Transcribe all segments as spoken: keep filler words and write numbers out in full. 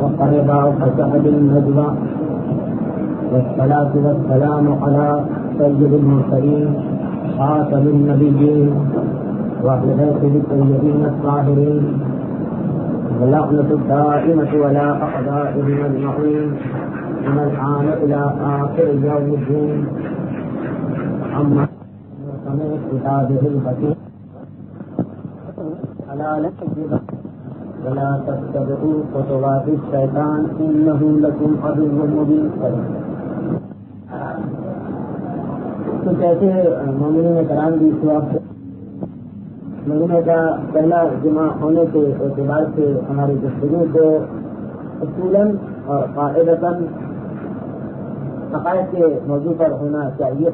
واقترب وفتح بالنجوى والصلاة والسلام على سيد المرسلين خاتم النبيين وأهل بيته الطيبين الطاهرين واللعنة الدائمة ولا أعدائهم أجمعين من الآن إلى آخر يوم الدين. أما سمع كتابه الحكيم ألا نكذب ولا تتبعوا خطوات الشيطان إنه لكم عدو مبين. تو کیسے مومنین کرام بھی اس وقت مہینے کا پہلا جمعہ ہونے کے اعتبار سے ہماری گفتگو کو اصولاً اور قاعدتاً عقائد کے موضوع پر ہونا چاہیے،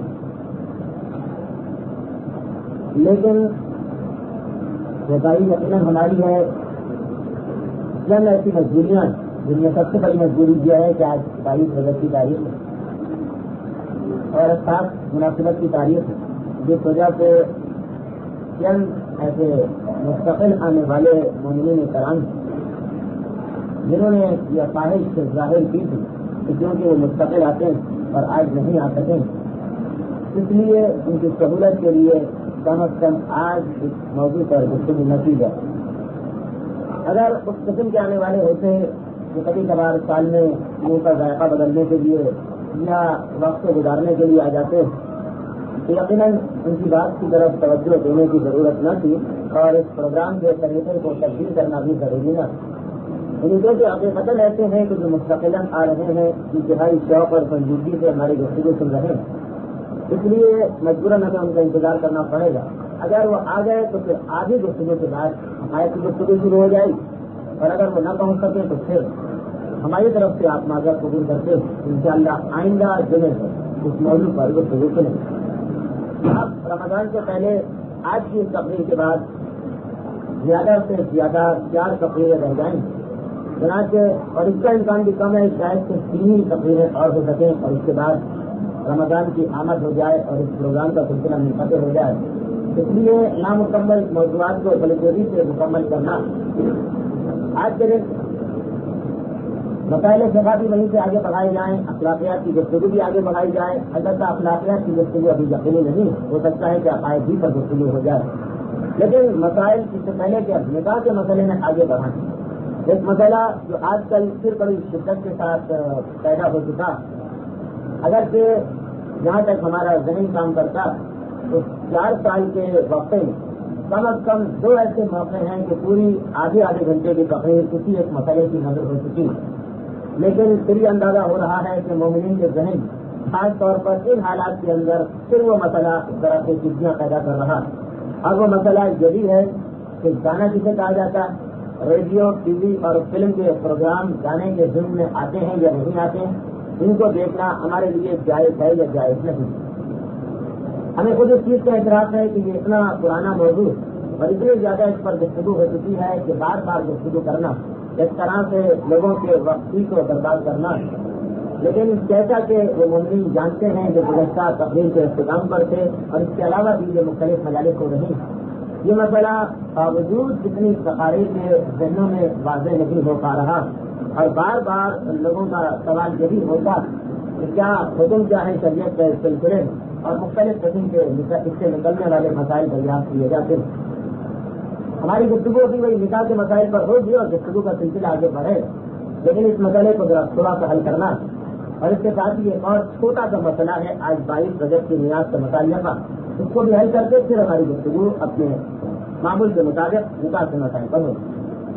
لیکن رضائی یقیناً ہماری ہے چند ایسی مجبوریاں جن میں سب سے بڑی مجبوری یہ ہے کہ آج بائیس رجب کی تاریخ ہے اور خاص مناسبت کی تاریخ جس وجہ سے چند ایسے مستقل آنے والے مومنین کرام جنہوں نے یہ خواہش سے ظاہر کی تھی کہ کیونکہ وہ مستقل آتے ہیں اور آج نہیں آ سکیں، اس لیے ان کی سہولت کے لیے کم از کم آج اس موضوع پر گفتگو نہ کی جائے۔ اگر اس قسم کے آنے والے ہوتے کہ کبھی کبھار سال میں منہ کا ذائقہ بدلنے کے لیے یا وقت کو گزارنے کے لیے آ جاتے تو یقیناً ان کی بات کی طرف توجہ دینے کی ضرورت نہ تھی اور اس پروگرام کے طریقے کو تبدیل کرنا بھی ضروری نہ تھا۔ ان کے حقیقت ایسے ہیں کہ جو مستقلاً آ رہے ہیں انتہائی شوق اور سنجیدگی سے ہماری گفتگو سن رہے ہیں، اس لیے مجبوراً ہمیں ان کا انتظار کرنا پڑے گا۔ اگر وہ آ گئے تو پھر آدھی گفتگو کے بعد ہماری کی گفتگو شروع ہو جائے گی، اور اگر وہ نہ پہنچ سکیں تو پھر ہماری طرف سے آپ معذرت قبول کرتے انشاءاللہ آئندہ جمعے سے اس موضوع پر گفتگو سنیں۔ اب رمضان سے پہلے آج کی اس تقریر کے بعد زیادہ سے زیادہ چار تقریریں رہ جائیں، چنانچہ اور اس کا امکان بھی کم ہے شاید کہ تین ہی تقریریں اور ہو سکیں اور اس کے بعد رمضان کی آمد ہو جائے اور اس پروگرام کا سلسلہ منقطع ہو جائے۔ اس لیے نامکمل موضوعات کو بڑی تیزی سے مکمل کرنا آج کے دن مسائل فقہ بھی وہیں سے آگے بڑھائے جائیں، اخلاقیات کی گفتگو بھی آگے بڑھائی جائے۔ البتہ اخلاقیات کی گفتگو ابھی یقینی نہیں ہو سکتا ہے کہ عقائد بھی پر گفتگو ہو جائے، لیکن مسائل اس سے پہلے کہ نکاح کے مسئلے میں آگے بڑھائیں۔ ایک مسئلہ جو آج کل پھر بڑی شدت کے ساتھ پیدا ہو چکا، اگرچہ جہاں تک ہمارا ذہن کام کرتا تو چار سال کے وقفے میں کم از کم دو ایسے موقع ہیں کہ پوری آدھے آدھے گھنٹے کی تقریر کسی ایک مسئلے کی نظر ہو چکی، لیکن پھر یہ اندازہ ہو رہا ہے کہ مومنین کے ذہن خاص طور پر ان حالات کے اندر پھر وہ مسئلہ اس طرح سے چیزیاں پیدا کر رہا۔ اب وہ مسئلہ یہ بھی ہے کہ گانا کسے کہا جاتا ہے، ریڈیو ٹی وی اور فلم کے پروگرام گانے کے ذمن میں آتے ہیں یا نہیں آتے ہیں، ان کو دیکھنا ہمارے لیے جائز ہے یا جائز نہیں۔ ہمیں خود اس چیز کا اعتراف ہے کہ یہ اتنا پرانا موضوع اور اتنی زیادہ اس پر گفتگو ہو چکی ہے کہ بار بار گفتگو کرنا اس طرح سے لوگوں کے وقتی کو برباد کرنا، لیکن جیسا کہ وہ مومنین جانتے ہیں جو گزشتہ تقریر کے اختتام پر تھے اور اس کے علاوہ بھی یہ مختلف مجالس ہو رہی یہ مسئلہ باوجود کتنی تقاریر کے ذہنوں میں واضح نہیں ہو پا رہا، اور بار بار لوگوں کا سوال یہی ہوتا کہ کیا حکم کیا ہے شریعت کے سلسلے اور مختلف قسم کے اس سے نکلنے والے مسائل دریافت کیے جاتے ہیں۔ ہماری گفتگو بھی وہی نکاح کے مسائل پر ہوگی اور گفتگو کا سلسلہ آگے بڑھے، لیکن اس مسئلے کو ذرا تھوڑا سا حل کرنا، اور اس کے ساتھ ہی ایک اور چھوٹا سا مسئلہ ہے آج بائیس رجب کی نیاز سے متعلقہ، اس کو بھی حل کر کے پھر ہماری گفتگو اپنے معمول کے مطابق نکاح کے مسائل پر ہوگی۔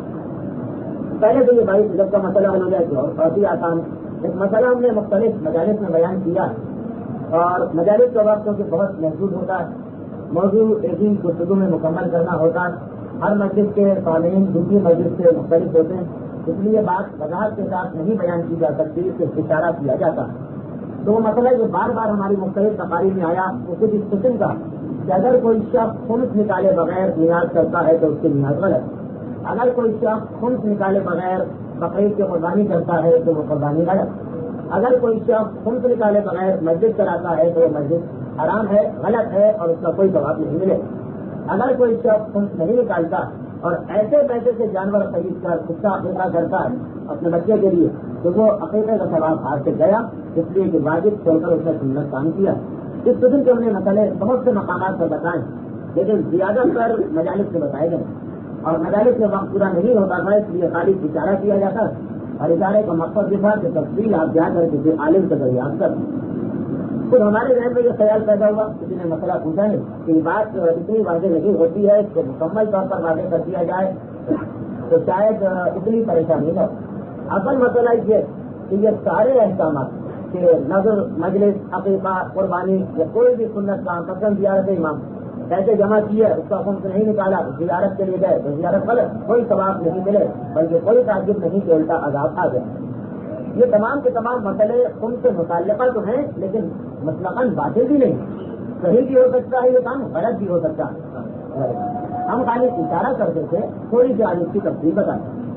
پہلے تو یہ بائیس رجب کا مسئلہ حل ہو جائے گا اور کافی آسان ایک مسئلہ ہم نے مختلف مجالس میں بیان کیا، اور مجالس کا وقت کہ بہت محدود ہوتا ہے، موضوع ایک ہی گفتگو میں مکمل کرنا ہوتا ہے، ہر مسجد کے قوانین دوسری مسجد سے مختلف ہوتے ہیں، اس لیے بات وضاحت کے ساتھ نہیں بیان کی جا سکتی، اس سے اشارہ کیا جاتا ہے۔ تو وہ مسئلہ جو بار بار ہماری مختلف تقاریر میں آیا وہ کچھ اس قسم کا کہ اگر کوئی شخص خمس نکالے بغیر نیاز کرتا ہے تو اس کی نیاز غلط، اگر کوئی شخص خمس نکالے بغیر بقرعید کی قربانی کرتا ہے تو وہ قربانی غلط، اگر کوئی شخص خمس نکالے بغیر مسجد کراتا ہے تو وہ مسجد حرام ہے، غلط ہے اور اس کا کوئی ثواب نہیں ملے، اگر کوئی شخص خمس نہیں نکالتا اور ایسے پیسے سے جانور خرید کر کتا عقیقہ کرتا ہے اپنے بچے کے لیے تو وہ عقیقے کا ثواب ہاتھ سے گیا، اس لیے کہ واجب چھوڑ کر اس نے سنت کام کیا۔ اس قسم کے ہم نے مسئلے بہت سے مقامات پر بتائے، لیکن زیادہ تر مجالس سے بتائے گئے، اور مجالس میں وقت پورا نہیں ہوتا تھا، اس لیے خالی اشارہ کیا جاتا، اور اشارے کا مقصد یہ تھا کہ تفصیل آپ جا کر کسی عالم سے دریافت کر۔ خود ہمارے ذہن میں یہ خیال پیدا ہوا، کسی نے مسئلہ پوچھا نہیں کہ یہ بات اتنی واضح نہیں ہوتی ہے، اس کو مکمل طور پر واضح کر دیا جائے تو شاید اتنی پریشانی ہو۔ اصل مسئلہ یہ کہ یہ سارے احکامات کہ نظر، مجلس، عقیقہ، قربانی یا کوئی بھی سنت کام پسند زیارت امام پیسے جمع کیے، اس کا خمس نہیں نکالا، زیارت کے لیے گئے تو زیارت غلط، کوئی ثواب نہیں ملے، بلکہ کوئی تعجب نہیں کہ الٹا عذاب آ گیا۔ یہ تمام کے تمام مسئلے خم سے متعلقہ تو ہیں، لیکن مطلقاً باطل بھی نہیں، صحیح بھی ہو سکتا ہے یہ کام، غلط بھی ہو سکتا ہے۔ ہم خالی اشارہ کرتے تھے، تھوڑی سی آج اس کی تفصیل بتاتے ہیں۔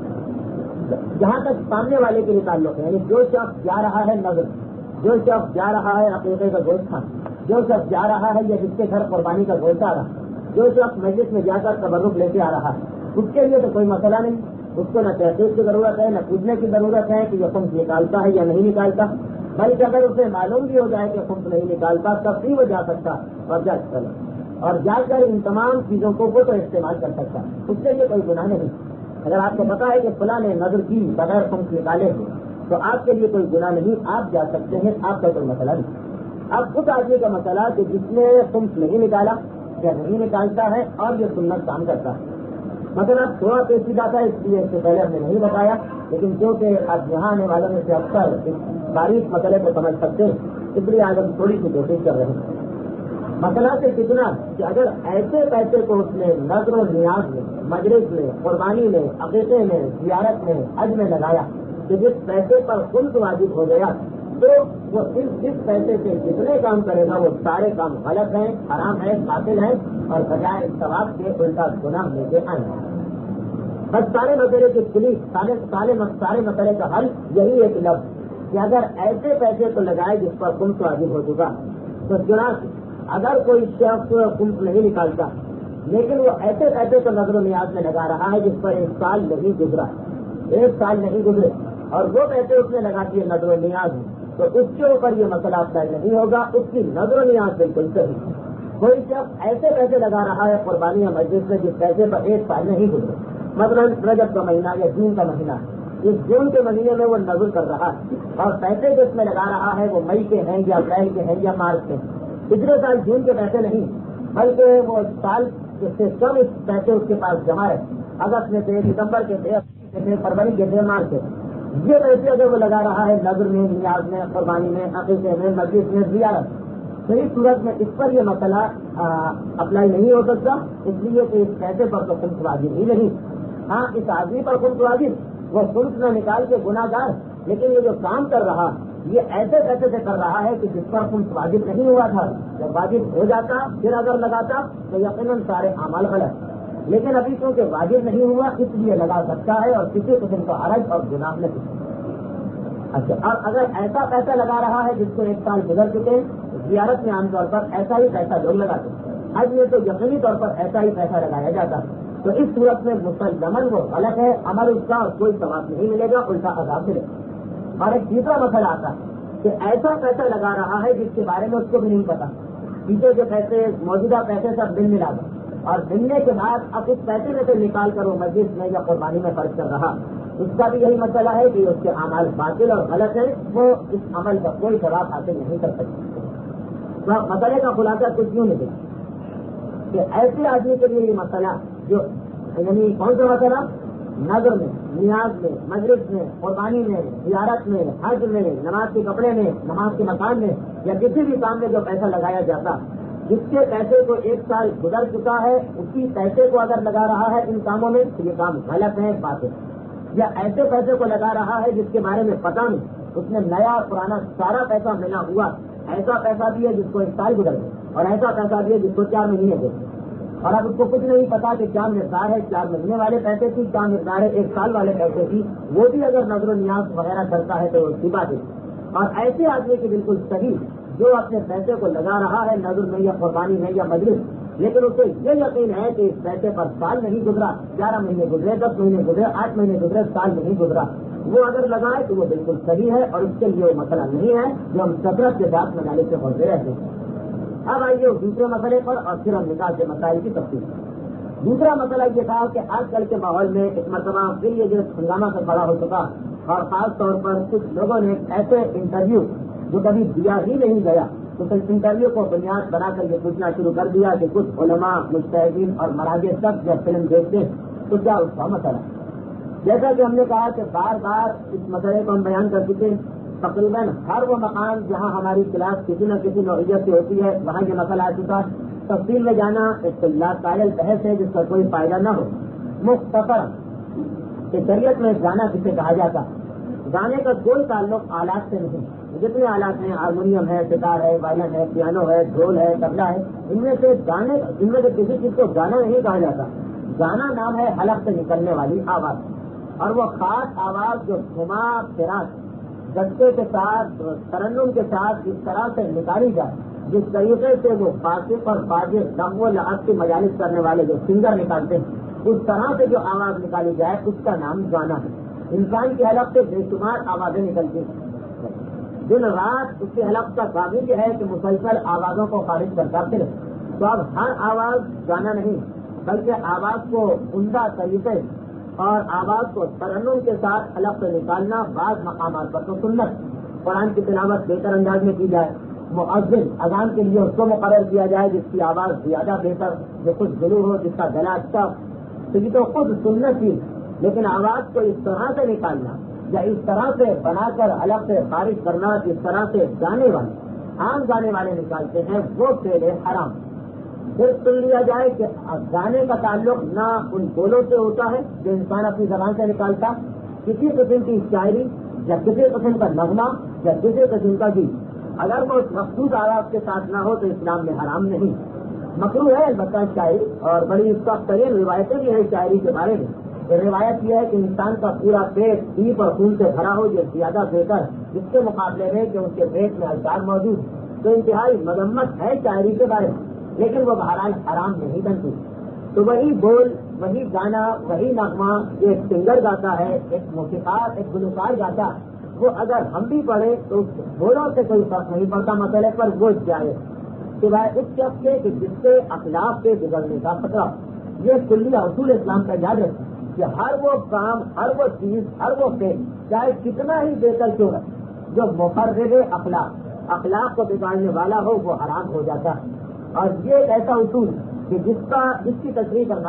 جہاں تک سامنے والے کے لیے تعلق ہے، یعنی جو شخص جا رہا ہے نظر، جو شخص جا رہا ہے عقیقے کا گوشت کھانا، جو شخص جا رہا ہے یا جس کے گھر قربانی کا گوشت آ رہا، جو شخص مجلس میں جا کر تبرک لے کے آ رہا ہے، اس کے لیے تو کوئی مسئلہ نہیں، اس کو نہ تحقیق کی ضرورت ہے، نہ پوچھنے کی ضرورت ہے کہ یہ خمس نکالتا ہے یا نہیں نکالتا، بلکہ اگر اسے معلوم بھی ہو جائے کہ خمس نہیں نکالتا تب بھی وہ جا سکتا اور جا سکتا اور جا کر ان تمام چیزوں کو وہ تو استعمال کر سکتا، اس کے لیے کوئی گناہ نہیں۔ اگر آپ کو پتا ہے کہ فلاں نے نظر کی بغیر خمس نکالے ہوئے تو آپ کے لیے کوئی گناہ نہیں، آپ جا سکتے ہیں، آپ کا کوئی مسئلہ نہیں۔ اب اس آدمی کا مسئلہ کہ جس نے خمس نہیں نکالا یا نہیں نکالتا ہے اور یہ سنت کام کرتا ہے، مطلب تھوڑا پیچیدہ تھا اس لیے اس سے پہلے ہم نے نہیں بتایا، لیکن کیونکہ اب یہاں آنے والوں میں سے اکثر اس باریک مسئلے کو سمجھ سکتے ہیں، اس لیے آج ہم تھوڑی سی کوشش کر رہے ہیں۔ مسئلہ سے کتنا کہ اگر ایسے پیسے کو اس نے نظر و نیاز میں، مجلس میں، قربانی میں، عقیقے میں، زیارت میں، حج میں لگایا کہ جس پیسے پر خمس واجب ہو گیا تو وہ صرف اس پیسے سے جتنے کام کرے گا وہ سارے کام غلط ہیں، حرام ہیں، باطل ہیں، اور بجائے ثواب کے الٹا گناہ لے کے آئیں گے۔ بس سارے مسئلے کی پولیس سارے سارے مسئلے کا حل یہی ایک لفظ کہ اگر ایسے پیسے کو لگائے جس پر خمس واجب ہو چکا تو چنانچہ اگر کوئی شخص خمس نہیں نکالتا لیکن وہ ایسے پیسے کو نظر و نیاز میں لگا رہا ہے جس پر ایک سال نہیں گزرا، ایک سال نہیں گزرے، اور وہ پیسے اس نے لگا دیے نظر و نیاز میں، تو اس کے اوپر یہ مسئلہ اپلائی نہیں ہوگا، اس کی نظر و نیاز بالکل صحیح۔ کوئی شخص ایسے پیسے لگا رہا ہے قربانی یا مسجد میں جس پیسے پر ایک سال نہیں گزرے، مثلاً رجب کا مہینہ یا جون کا مہینہ، اس جون کے مہینے میں وہ نظر کر رہا ہے اور پیسے جو اس میں لگا رہا ہے وہ مئی کے ہیں یا اپریل کے ہیں یا مارچ کے ہیں، پچھلے سال جون کے پیسے نہیں بلکہ وہ سال سے کم پیسے اس کے پاس جمع ہے، اگست میں تھے، ستمبر کے تھے، فروری کے تھے، مارچ کے، یہ پیسے اگر وہ لگا رہا ہے نظر میں، نیاز میں، قربانی میں، عقیقے میں، مسجد میں، زیارت، تو اس صورت میں اس پر یہ مسئلہ اپلائی نہیں ہو سکتا، اس لیے کہ اس پیسے پر تو خمس واجب ہی نہیں۔ ہاں اس آدمی پر خمس واجب، وہ خمس نہ نکال کے گناہ گار، لیکن یہ جو کام کر رہا یہ ایسے پیسے سے کر رہا ہے کہ جس پر خمس واجب نہیں ہوا تھا، جب واجب ہو جاتا پھر اگر لگاتا تو یقیناً سارے اعمال غلط، لیکن ابھی کیونکہ واجب نہیں ہوا اس لیے لگا سکتا ہے اور کسی قسم کا حرج اور گناہ نہیں۔ اچھا، اور اگر ایسا پیسہ لگا رہا ہے جس کو ایک سال گزر چکے، زیارت میں عام طور پر ایسا ہی پیسہ لوگ لگاتے ہیں، حج میں تو یقینی طور پر ایسا ہی پیسہ لگایا جاتا ہے، تو اس صورت میں مسلماً وہ غلط ہے، عمل اس کا کوئی ثواب نہیں ملے گا، الٹا عذاب ملے گا۔ اور ایک تیسرا مسئلہ آتا ہے کہ ایسا پیسہ لگا رہا ہے جس کے بارے میں اس کو بھی نہیں پتا، پیچھے جو پیسے موجودہ پیسے سب دن ملا دیں اور دننے کے بعد اب اس پیسے میں سے نکال کر وہ مسجد میں یا قربانی میں خرچ کر رہا، اس کا بھی یہی مسئلہ ہے کہ اس کے اعمال باطل اور غلط ہیں، وہ اس عمل کا کوئی ثواب حاصل نہیں کر سکتے۔ تو مسئلے کا خلاصہ کچھ یوں نہیں کہ ایسے آدمی کے لیے یہ مسئلہ جو یعنی کون سا مسئلہ، نظر میں، نیاز میں، مجلس میں، قربانی میں، زیارت میں، حج میں، نماز کے کپڑے میں، نماز کے مکان میں یا کسی بھی کام میں جو پیسہ لگایا جاتا، جس کے پیسے کو ایک سال گزر چکا ہے اسی پیسے کو اگر لگا رہا ہے ان کاموں میں تو یہ کام غلط ہے، باطل ہے۔ یا ایسے پیسے کو لگا رہا ہے جس کے بارے میں پتہ نہیں، اس میں نیا پرانا سارا پیسہ ملا ہوا، ایسا پیسہ بھی ہے جس کو ایک سال گزر گئے اور ایسا پیسہ بھی ہے جس کو چار مہینے گئے، اور اب اس کو کچھ نہیں پتا کہ کیا مقدار ہے، چار مہینے والے پیسے کی کیا مقدار ہے، ایک سال والے پیسے کی، وہ بھی اگر نظر و نیاز وغیرہ کرتا ہے تو اس کی بات ہے۔ اور ایسے آدمی کی بالکل صحیح جو اپنے پیسے کو لگا رہا ہے نظر میں یا قربانی میں یا مجلس، لیکن اسے یہ یقین ہے کہ اس پیسے پر سال نہیں گزرا، گیارہ مہینے گزرے، دس مہینے گزرے، آٹھ مہینے گزرے، سال نہیں گزرا، وہ اگر لگائے تو وہ بالکل صحیح ہے اور اس کے لیے وہ مسئلہ نہیں ہے جو ہم کثرت کے ساتھ مجالس سے پڑھتے رہتے ہیں۔ اب آئیے دوسرے مسئلے پر اور پھر ہم نکاح کے مسائل کی تفصیل۔ دوسرا مسئلہ یہ تھا کہ آج کل کے ماحول میں ایک مرتبہ پھر یہ جو ہنگامہ سے بڑا ہو چکا، اور خاص طور پر کچھ لوگوں نے ایسے انٹرویو جو کبھی دیا ہی نہیں گیا، تو اس انٹرویو کو بنیاد بنا کر یہ پوچھنا شروع کر دیا کہ کچھ علماء، مجتہدین اور مراجع سب جب فلم دیکھتے ہیں تو کیا اس کا مسئلہ؟ جیسا کہ ہم نے کہا کہ بار بار اس مسئلے کو ہم بیان کر چکے، تقریباً ہر وہ مقام جہاں ہماری کلاس کسی نہ کسی نوعیت سے ہوتی ہے وہاں یہ مسئلہ آ چکا۔ تفصیل میں جانا ایک لاقابل بحث ہے جس کا کوئی فائدہ نہ ہو۔ مختصر کہ شریعت میں گانا کسے کہا جاتا؟ گانے کا کوئی تعلق آلات سے نہیں، جتنے آلات ہیں، ہارمونیم ہے، ستار ہے، وائلن ہے، پیانو ہے، ڈھول ہے، طبلہ ہے، ان میں سے گانے ان میں سے کسی چیز کو گانا نہیں کہا جاتا۔ گانا نام ہے حلق سے نکلنے والی آواز، اور وہ خاص آواز جو گھما پھراس جذبے کے ساتھ، ترنم کے ساتھ اس طرح سے نکالی جائے جس طریقے سے وہ فاسق اور فاجر لغو و لعب کی مجالس کرنے والے جو سنگر نکالتے ہیں، اس طرح سے جو آواز نکالی جائے اس کا نام گانا ہے۔ انسان کی حلق سے بے شمار آوازیں نکلتی ہیں، دن رات اس کی حلق کا کام یہ ہے کہ مسلسل آوازوں کو خارج کرتا پھر۔ تو اب ہر آواز گانا نہیں، بلکہ آواز کو عمدہ طریقے اور آواز کو ترنم کے ساتھ حلق سے نکالنا بعض مقامات پر تو سنت، قرآن کی تلاوت بہتر انداز میں کی جائے، مؤذن اذان کے لیے اس کو مقرر کیا جائے جس کی آواز زیادہ بہتر، جو کچھ گلو ہو، جس کا گلا اچھا، تو یہ تو خود سنت ہی، لیکن آواز کو اس طرح سے نکالنا یا اس طرح سے بنا کر حلق سے خارج کرنا جس طرح سے گانے والے عام گانے والے نکالتے ہیں وہ فعل حرام۔ پھر سن لیا جائے کہ گانے کا تعلق نہ ان بولوں سے ہوتا ہے جو انسان اپنی زبان سے نکالتا، کسی قسم کی شاعری یا کسی قسم کا نغمہ یا کسی قسم کا گیت، اگر وہ مخصوص آواز کے ساتھ نہ ہو تو اسلام میں حرام نہیں۔ مکروہ ہے البتہ شاعری، اور بڑی سخت ترین روایتیں بھی ہیں شاعری کے بارے میں۔ روایت یہ ہے کہ انسان کا پورا پیٹ پیپ اور خون سے بھرا ہو، یہ زیادہ بہتر جس کے مقابلے میں کہ اس کے پیٹ میں اشعار موجود، تو انتہائی مذمت ہے شاعری کے بارے میں، لیکن وہ بہرحال حرام نہیں بنتی۔ تو وہی بول، وہی گانا، وہی نغمہ جو ایک سنگر گاتا ہے، ایک موسیقار، ایک گلوکار گاتا، وہ اگر ہم بھی پڑھیں تو اس بولوں سے کوئی فرق نہیں پڑتا مسئلے پر، وہ جائے سوائے اس شخص کے کہ جس سے اخلاق کے بگڑنے کا خطرہ۔ یہ کلیہ اصول اسلام کا یاد رکھیں کہ ہر وہ کام، ہر وہ چیز، ہر وہ فعل چاہے کتنا ہی بہتر کیوں ہے، جو مفرد اخلاق اخلاق کو بگاڑنے والا ہو وہ حرام ہو جاتا ہے۔ اور یہ ایک ایسا اصول کہ جس کا جس کی تصریح کرنا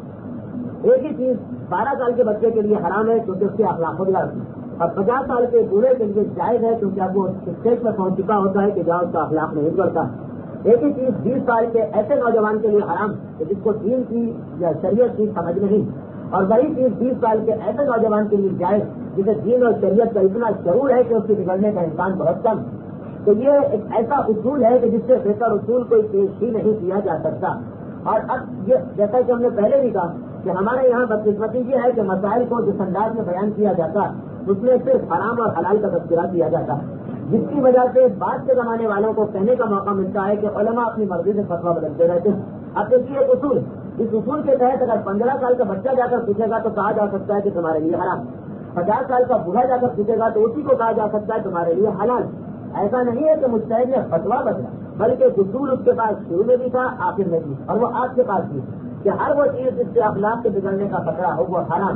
ناممکن۔ ایک ہی چیز بارہ سال کے بچے کے لیے حرام ہے کیونکہ اس کے اخلاق کو بگاڑتی ہے، اور پچاس سال کے بوڑھے کے لیے جائز ہے کیونکہ اب وہ اسٹیج پر پہنچ چکا ہوتا ہے کہ جہاں اس کا اخلاق نہیں بگڑتا۔ ایک ہی چیز بیس سال کے ایسے نوجوان کے لیے حرام کہ جس کو دین کی یا شریعت کی سمجھ نہیں، اور وہی چیز بیس سال کے ایسے نوجوان کے لیے جائز جسے دین اور شریعت کا اتنا شعور ہے کہ اس کے بگڑنے کا امکان بہت کم۔ تو یہ ایک ایسا اصول ہے کہ جس سے بہتر اصول کوئی پیش ہی نہیں کیا جا سکتا۔ اور اب یہ جیسا کہ ہم نے پہلے بھی کہا کہ ہمارے یہاں بدقسمتی یہ ہے کہ مسائل کو جس انداز میں بیان کیا جاتا اس میں صرف حرام اور حلال کا تذکرہ کیا جاتا ہے، جس کی وجہ سے بعد کے زمانے والوں کو کہنے کا موقع ملتا ہے کہ علماء اپنی مرضی سے فتویٰ بدلتے رہتے ہیں۔ اب دیکھیے ایک اصول، اس اصول کے تحت اگر پندرہ سال کا بچہ جا کر پوچھے گا تو کہا جا سکتا ہے کہ تمہارے لیے حرام، پچاس سال کا بوڑھا جا کر پوچھے گا تو اسی کو کہا جا سکتا ہے تمہارے لیے حلال۔ ایسا نہیں ہے کہ مجتہد نے فتویٰ بدلا، بلکہ اصول اس کے پاس شروع میں بھی تھا، آخر میں بھی، اور وہ آپ کے پاس بھی کہ ہر وہ چیز جس سے اخلاق کے بگڑنے کا خطرہ ہو وہ حرام۔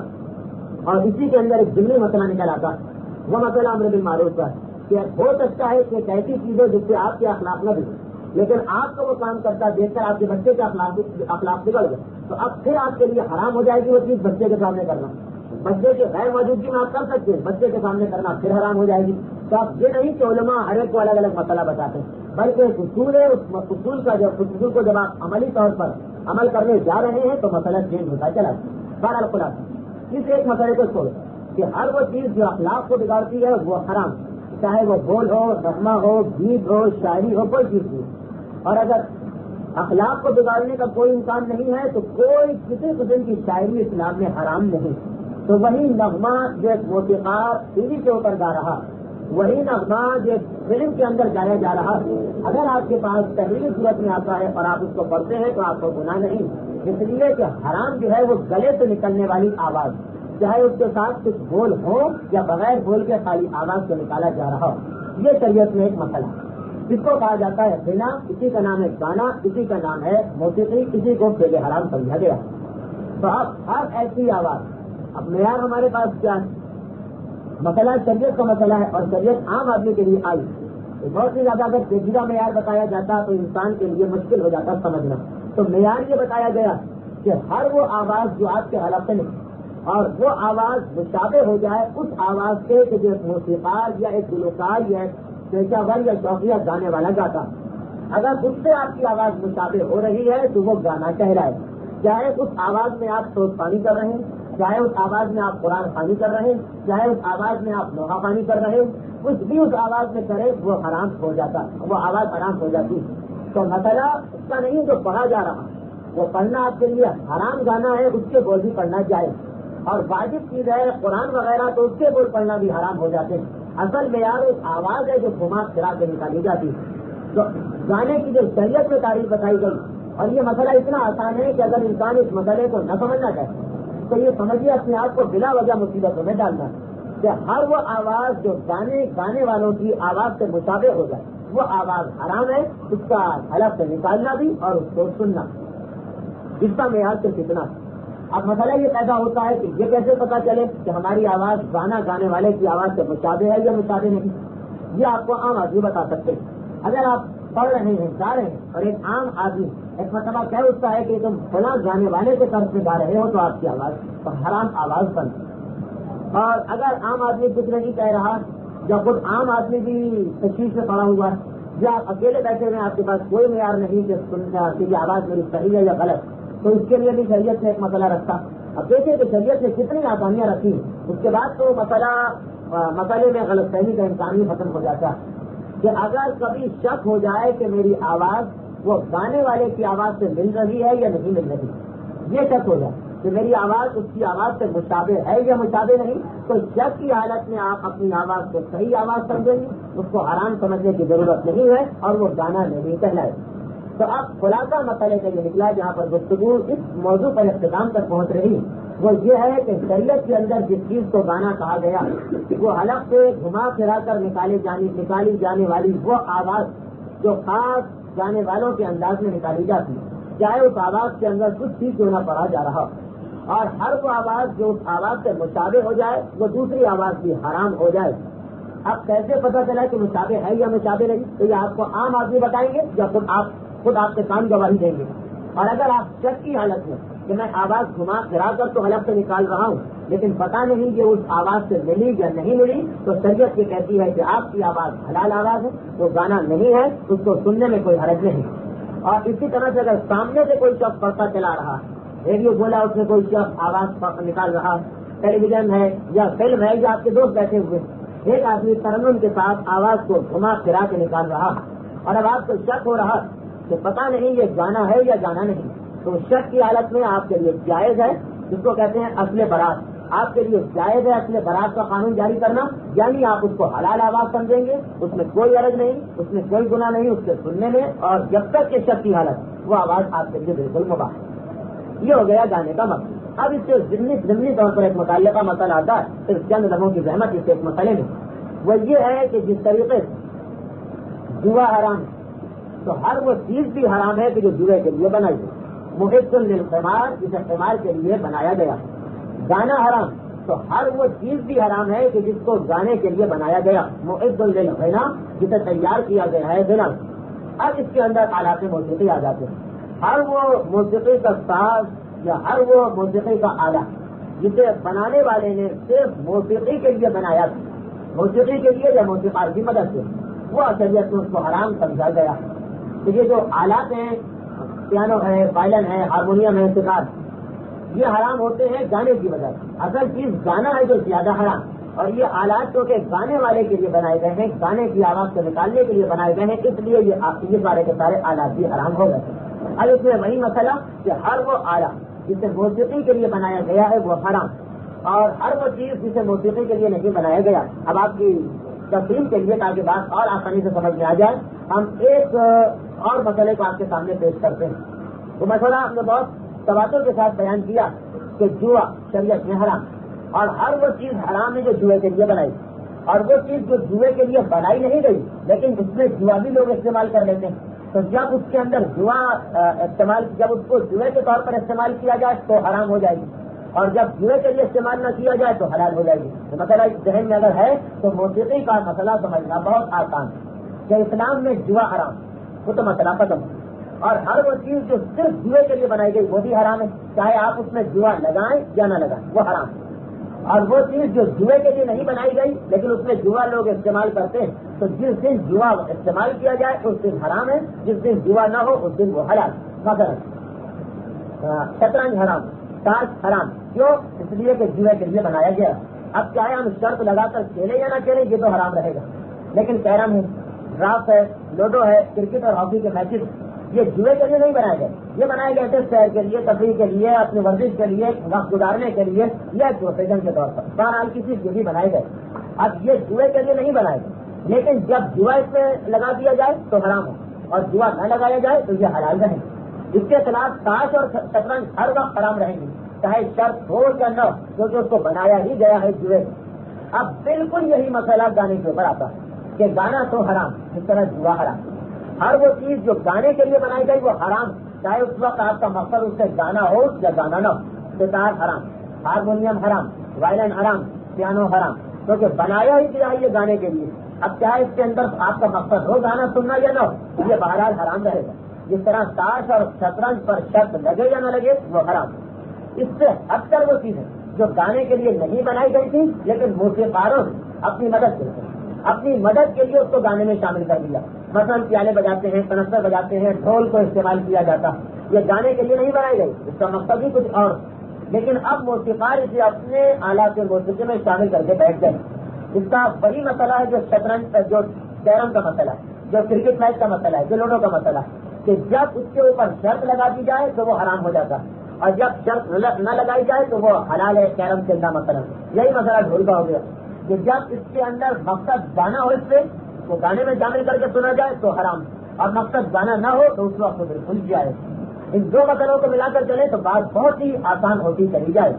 اور اسی کے اندر ایک ضمنی مسئلہ نکل آتا، وہ مسئلہ امر بالمعروف کا کہ ہو سکتا ہے کہ ایک ایسی چیز ہو جس سے آپ کے اخلاق نہ بگڑے، لیکن آپ کو وہ کام کرتا دیکھ کر آپ کے بچے کے اخلاق اخلاق بگڑ گئے تو اب پھر آپ کے لیے حرام ہو جائے گی وہ چیز بچے کے سامنے کرنا۔ بچے کے غیر موجودگی میں آپ کر سکتے ہیں، بچے کے سامنے کرنا پھر حرام ہو جائے گی۔ تو اب یہ نہیں کہ علماء ہر ایک کو الگ الگ مسئلہ بتاتے ہیں، بلکہ ایک اصول ہے، اس اصول کا جب اصول کو جب آپ عملی طور پر عمل کرنے جا رہے ہیں تو مسئلہ چینج ہوتا چلا۔ بہرحال خلاصہ اس ایک مسئلے کو چھوڑ کہ ہر وہ چیز جو اخلاق کو بگاڑتی ہے وہ حرام، چاہے وہ بول ہو، نغمہ ہو، گیت ہو، شاعری ہو، کوئی چیز ہو۔ اور اگر اخلاق کو بگاڑنے کا کوئی امکان نہیں ہے تو کوئی کسی قسم کی شاعری اسلام میں حرام نہیں۔ تو وہی نغمہ جو ایک موسیقار ٹی وی کے اوپر گا رہا، وہی نغمہ جو فلم کے اندر گایا جا رہا ہے، اگر آپ کے پاس تحریری صورت میں آتا ہے اور آپ اس کو پڑھتے ہیں تو آپ کو گناہ نہیں، اس لیے کہ حرام جو ہے وہ گلے سے نکلنے والی آواز، چاہے اس کے ساتھ کچھ بول ہو یا بغیر بول کے خالی آواز سے نکالا جا رہا ہو، یہ شریعت میں ایک مسئلہ ہے۔ اس کو کہا جاتا ہے غنا، کسی کا نام ہے گانا، کسی کا نام ہے موسیقی، کسی کو فعل حرام سمجھا گیا۔ تو اب ہر ایسی آواز، اب معیار ہمارے پاس کیا ہے؟ مسئلہ شریعت کا مسئلہ ہے اور شریعت عام آدمی کے لیے آئی، بہت ہی زیادہ اگر پیچیدہ معیار بتایا جاتا تو انسان کے لیے مشکل ہو جاتا سمجھنا۔ تو معیار یہ بتایا گیا کہ ہر وہ آواز جو آپ کے حلقے میں اور وہ آواز مشابہ ہو جائے اس آواز سے کہ جو ایک موسیقار یا ایک گلوکار یا ایک پیشہ ور یا شوقیہ گانے والا گاتا، اگر اس سے آپ کی آواز مشابہ ہو رہی ہے تو وہ گانا کہلائے، چاہے اس آواز میں آپ سوز پانی کر رہے ہیں، چاہے اس آواز میں آپ قرآن خوانی کر رہے ہیں، چاہے اس آواز میں آپ لوہا خوانی کر رہے ہیں، کچھ بھی اس آواز میں کرے وہ حرام ہو جاتا، وہ آواز حرام ہو جاتی۔ تو مسئلہ اس کا نہیں جو پڑھا جا رہا، وہ پڑھنا آپ کے لیے حرام گانا ہے، اس کے بول بھی پڑھنا جائے، اور واجب چیز ہے قرآن وغیرہ تو اس کے بول پڑھنا بھی حرام ہو جاتے ہیں۔ اصل معیار اس آواز ہے جو گھما پھرا کے نکالی جاتی ہے۔ تو گانے کی جو شریعت میں تعریف بتائی گئی، اور یہ مسئلہ اتنا آسان ہے کہ اگر انسان اس مسئلے کو نہ سمجھنا چاہے تو یہ سمجھیے اپنے آپ کو بلا وجہ مصیبتوں میں ڈالنا ہے کہ ہر وہ آواز جو گانے گانے والوں کی آواز سے مشابہ ہو جائے وہ آواز حرام ہے، اس کا حلق سے نکالنا بھی اور اس کو سننا، اس کا معیار سے کتنا۔ اب مسئلہ یہ پیدا ہوتا ہے کہ یہ کیسے پتا چلے کہ ہماری آواز گانا گانے والے کی آواز سے مشابہ ہے یا مشابہ نہیں؟ یہ آپ کو عام آدمی بتا سکتے ہیں۔ اگر آپ پڑھ رہے ہیں، گا رہے ہیں، اور ایک عام آدمی ایک مرتبہ کہہ اٹھتا ہے کہ تم فلاں گانے والے کے طرف سے گا رہے ہو تو آپ کی آواز تو حرام آواز بن، اور اگر عام آدمی کچھ نہیں کہہ رہا یا خود عام آدمی بھی تشخیص سے پڑا ہوا ہے یا آپ اکیلے بیٹھے ہوئے آپ کے پاس کوئی معیار نہیں کہ سننے کی آواز میری صحیح ہے یا غلط، تو اس کے لیے بھی شریعت نے ایک مسئلہ رکھا۔ اب دیکھیں کہ شریعت نے کتنی آسانیاں رکھی، اس کے بعد تو مسئلہ مسئلے میں غلط فہمی کا امکان ہی ختم ہو جاتا ہے کہ اگر کبھی شک ہو جائے کہ میری آواز وہ گانے والے کی آواز سے مل رہی ہے یا نہیں مل رہی، یہ شک ہو جائے کہ میری آواز اس کی آواز سے مشابہ ہے یا مشابہ نہیں، تو شک کی حالت میں آپ اپنی آواز کو صحیح آواز سمجھیں گے، اس کو حرام سمجھنے کی ضرورت نہیں ہے اور وہ گانا نہیں کہلائے۔ تو اب خلاصہ مسئلے کا یہ نکلا جہاں پر گفتگو اس موضوع پر اختتام تک پہنچ رہی وہ یہ ہے کہ شریعت کے اندر جس چیز کو گانا کہا گیا وہ حلق سے گھما پھرا کر نکالی جانے نکالی جانے والی وہ آواز جو خاص گانے والوں کے انداز میں نکالی جاتی ہے، چاہے اس آواز کے اندر کچھ بھی کیوں نہ پڑھا جا رہا، اور ہر وہ آواز جو اس آواز سے مشابہ ہو جائے وہ دوسری آواز بھی حرام ہو جائے۔ اب کیسے پتہ چلا کہ مشابہ ہے یا مشابہ نہیں؟ تو یہ آپ کو عام آدمی بتائیں گے یا خود آپ خود آپ کے کام گواہی دیں گے؟ اور اگر آپ شک کی حالت میں کہ میں آواز گھما پھرا کر تو حلق سے نکال رہا ہوں لیکن پتہ نہیں کہ اس آواز سے ملی یا نہیں ملی، تو شریعت یہ کہتی ہے کہ آپ کی آواز حلال آواز ہے، وہ گانا نہیں ہے، اس کو سننے میں کوئی حرج نہیں۔ اور اسی طرح سے اگر سامنے سے کوئی شخص پڑھتا چلا رہا، ریڈیو بولا اس میں کوئی شخص آواز نکال رہا، ٹیلی ویژن ہے یا فلم ہے یا آپ کے دوست بیٹھے ہوئے، ایک آدمی ترنم کے ساتھ آواز کو گھما پھرا کے نکال رہا، اور اب آپ کو شک ہو رہا کہ پتہ نہیں یہ گانا ہے یا گانا نہیں، تو شک کی حالت میں آپ کے لیے جائز ہے، جس کو کہتے ہیں اصل برات، آپ کے لیے جائز ہے اصل برات کا قانون جاری کرنا، یعنی آپ اس کو حلال آواز سمجھیں گے، اس میں کوئی عرض نہیں، اس میں کوئی گناہ نہیں اس کے سننے میں، اور جب تک کہ شک کی حالت وہ آواز آپ کے لیے بالکل مباح ہے۔ یہ ہو گیا گانے کا مقصد۔ اب اس سے ضمنی ضمنی طور پر ایک متعلقہ مسئلہ آتا ہے، صرف چند لمحوں کی زحمت اس ایک مسئلے میں، وہ یہ ہے کہ جس طریقے سے جوا حرام تو ہر وہ چیز بھی حرام ہے کہ جو جوئے کے لیے بنائی گئی، محب للقمار جسے قمار کے لیے بنایا گیا، گانا حرام تو ہر وہ چیز بھی حرام ہے کہ جس کو گانے کے لیے بنایا گیا، محب للغنا جسے تیار کیا گیا ہے غنا۔ اب اس کے اندر آلات موسیقی آ جاتے ہیں، ہر وہ موسیقی کا ساز یا ہر وہ موسیقی کا آلہ جسے بنانے والے نے صرف موسیقی کے لیے بنایا تھا، موسیقی کے لیے یا موسیقار کی مدد سے، وہ شریعت میں اس کو حرام سمجھا گیا۔ تو یہ جو آلات ہیں، پیانو ہے، وائلن ہے، ہارمونیم ہے، ستار، یہ حرام ہوتے ہیں گانے کی وجہ سے۔ اصل چیز گانا ہے جو زیادہ حرام، اور یہ آلات جو کہ گانے والے کے لیے بنائے گئے ہیں، گانے کی آواز سے نکالنے کے لیے بنائے گئے ہیں، اس لیے یہ سارے کے سارے آلات بھی حرام ہو گئے۔ اب اس میں وہی مسئلہ کہ ہر وہ آلہ جسے موسیقی کے لیے بنایا گیا ہے وہ حرام، اور ہر وہ چیز جسے موسیقی کے لیے نہیں بنایا گیا۔ اب آپ کی تفصیل کے لیے تاکہ بات اور آسانی سے سمجھ میں آ جائے ہم ایک اور مسئلے کو آپ کے سامنے پیش کرتے ہیں. وہ مسئلہ ہم نے بہت تواتر کے ساتھ بیان کیا کہ جوا شریعت میں حرام اور ہر وہ چیز حرام ہے جو جوئے کے لیے بنائی اور وہ چیز جو جوئے کے لیے بنائی نہیں گئی لیکن اس میں جوا بھی لوگ استعمال کر لیتے ہیں. تو جب اس کے اندر جوا استعمال جب اس کو جوئے کے طور پر استعمال کیا جائے تو حرام ہو جائے گی اور جب جوئے کے لیے استعمال نہ کیا جائے تو حلال ہو جائے گی. تو مسئلہ ذہن میں اگر ہے تو موسیقی کا مسئلہ سمجھنا بہت آسان ہے کہ اسلام میں جوا حرام وہ تو مسئلہ ختم اور ہر وہ چیز جو صرف جوئے کے لیے بنائی گئی وہ بھی حرام ہے چاہے آپ اس میں جوا لگائیں یا نہ لگائیں وہ حرام ہے. اور وہ چیز جو جوئے کے لیے نہیں بنائی گئی لیکن اس میں جوا لوگ استعمال کرتے ہیں تو جس دن جوا استعمال کیا جائے اس دن حرام ہے جس دن جوا نہ ہو اس دن وہ حلال. مثلا شطرنج حرام تاش حرام کیوں اس لیے کہ جوئے کے لیے بنایا گیا. اب چاہے ہم شرط لگا کر کھیلیں یا نہ کھیلیں یہ تو حرام رہے گا لیکن کیرم ہے ڈرافٹ ہے لوڈو ہے کرکٹ اور ہاکی کے میچز یہ جوئے کے لیے نہیں بنائے گئے یہ بنائے گئے تھے سیر کے لیے تفریح کے لیے اپنی ورزش کے لیے وقت گزارنے کے لیے یا پروفیشن کے طور پر بہرحال کسی کے لیے بنائے گئے. اب یہ جوئے کے لیے نہیں بنائے گئے لیکن جب جوا اس میں لگا دیا جائے تو حرام ہو اور جوا نہ لگایا جائے تو یہ حلال رہے. اس کے خلاف تاش اور شطرنج ہر وقت حرام رہیں گی چاہے شرط ہو یا نہ کیونکہ اس کو بنایا ہی گیا ہے جوئے. اب بالکل یہی مسئلہ گانے کے اوپر آتا ہے کہ گانا تو حرام جس طرح جوا حرام. ہر وہ چیز جو گانے کے لیے بنائی گئی وہ حرام چاہے اس وقت آپ کا مقصد اس سے گانا ہو یا گانا نہ ہو. ستار حرام ہارمونیم حرام وائلن حرام پیانو حرام کیونکہ بنایا ہی گیا ہے یہ گانے کے لیے. اب چاہے اس کے اندر آپ کا مقصد ہو گانا سننا یا نہ ہو یہ بہرحال حرام رہے گا. جس طرح تاش اور شطرنج پر شرط لگے یا نہ لگے وہ حرام. اس سے ہٹ کر وہ چیزیں جو گانے کے لیے نہیں بنائی گئی تھی لیکن موسیقاروں نے اپنی مدد کے لیے اپنی مدد کے لیے اس کو گانے میں شامل کر دیا. مثلا پیالے بجاتے ہیں کنستر بجاتے ہیں ڈھول کو استعمال کیا جاتا یہ گانے کے لیے نہیں بنائی گئی اس کا مقصد ہی کچھ اور لیکن اب موسیقار اسے اپنے آلات موسیقی میں شامل کر کے بیٹھ گئے. اس کا وہی مسئلہ ہے جو شطرنج جو کیرم کا مسئلہ ہے جو کرکٹ میچ کا مسئلہ ہے جو لوڈو کا مسئلہ ہے کہ جب اس کے اوپر شرط لگا دی جائے تو وہ حرام ہو جاتا ہے اور جب شرط نہ لگائی جائے تو وہ حلال ہے. کیرم کھیلنا مسئلہ یہی مسئلہ ڈھول کا ہو گیا کہ جب اس کے اندر مقصد گانا ہو اس سے تو گانے میں شامل کر کے سنا جائے تو حرام اور مقصد گانا نہ ہو تو اس وقت تو بالکل جائے. ان دو مسئلوں کو ملا کر چلے تو بات بہت ہی آسان ہوتی چلی جائے.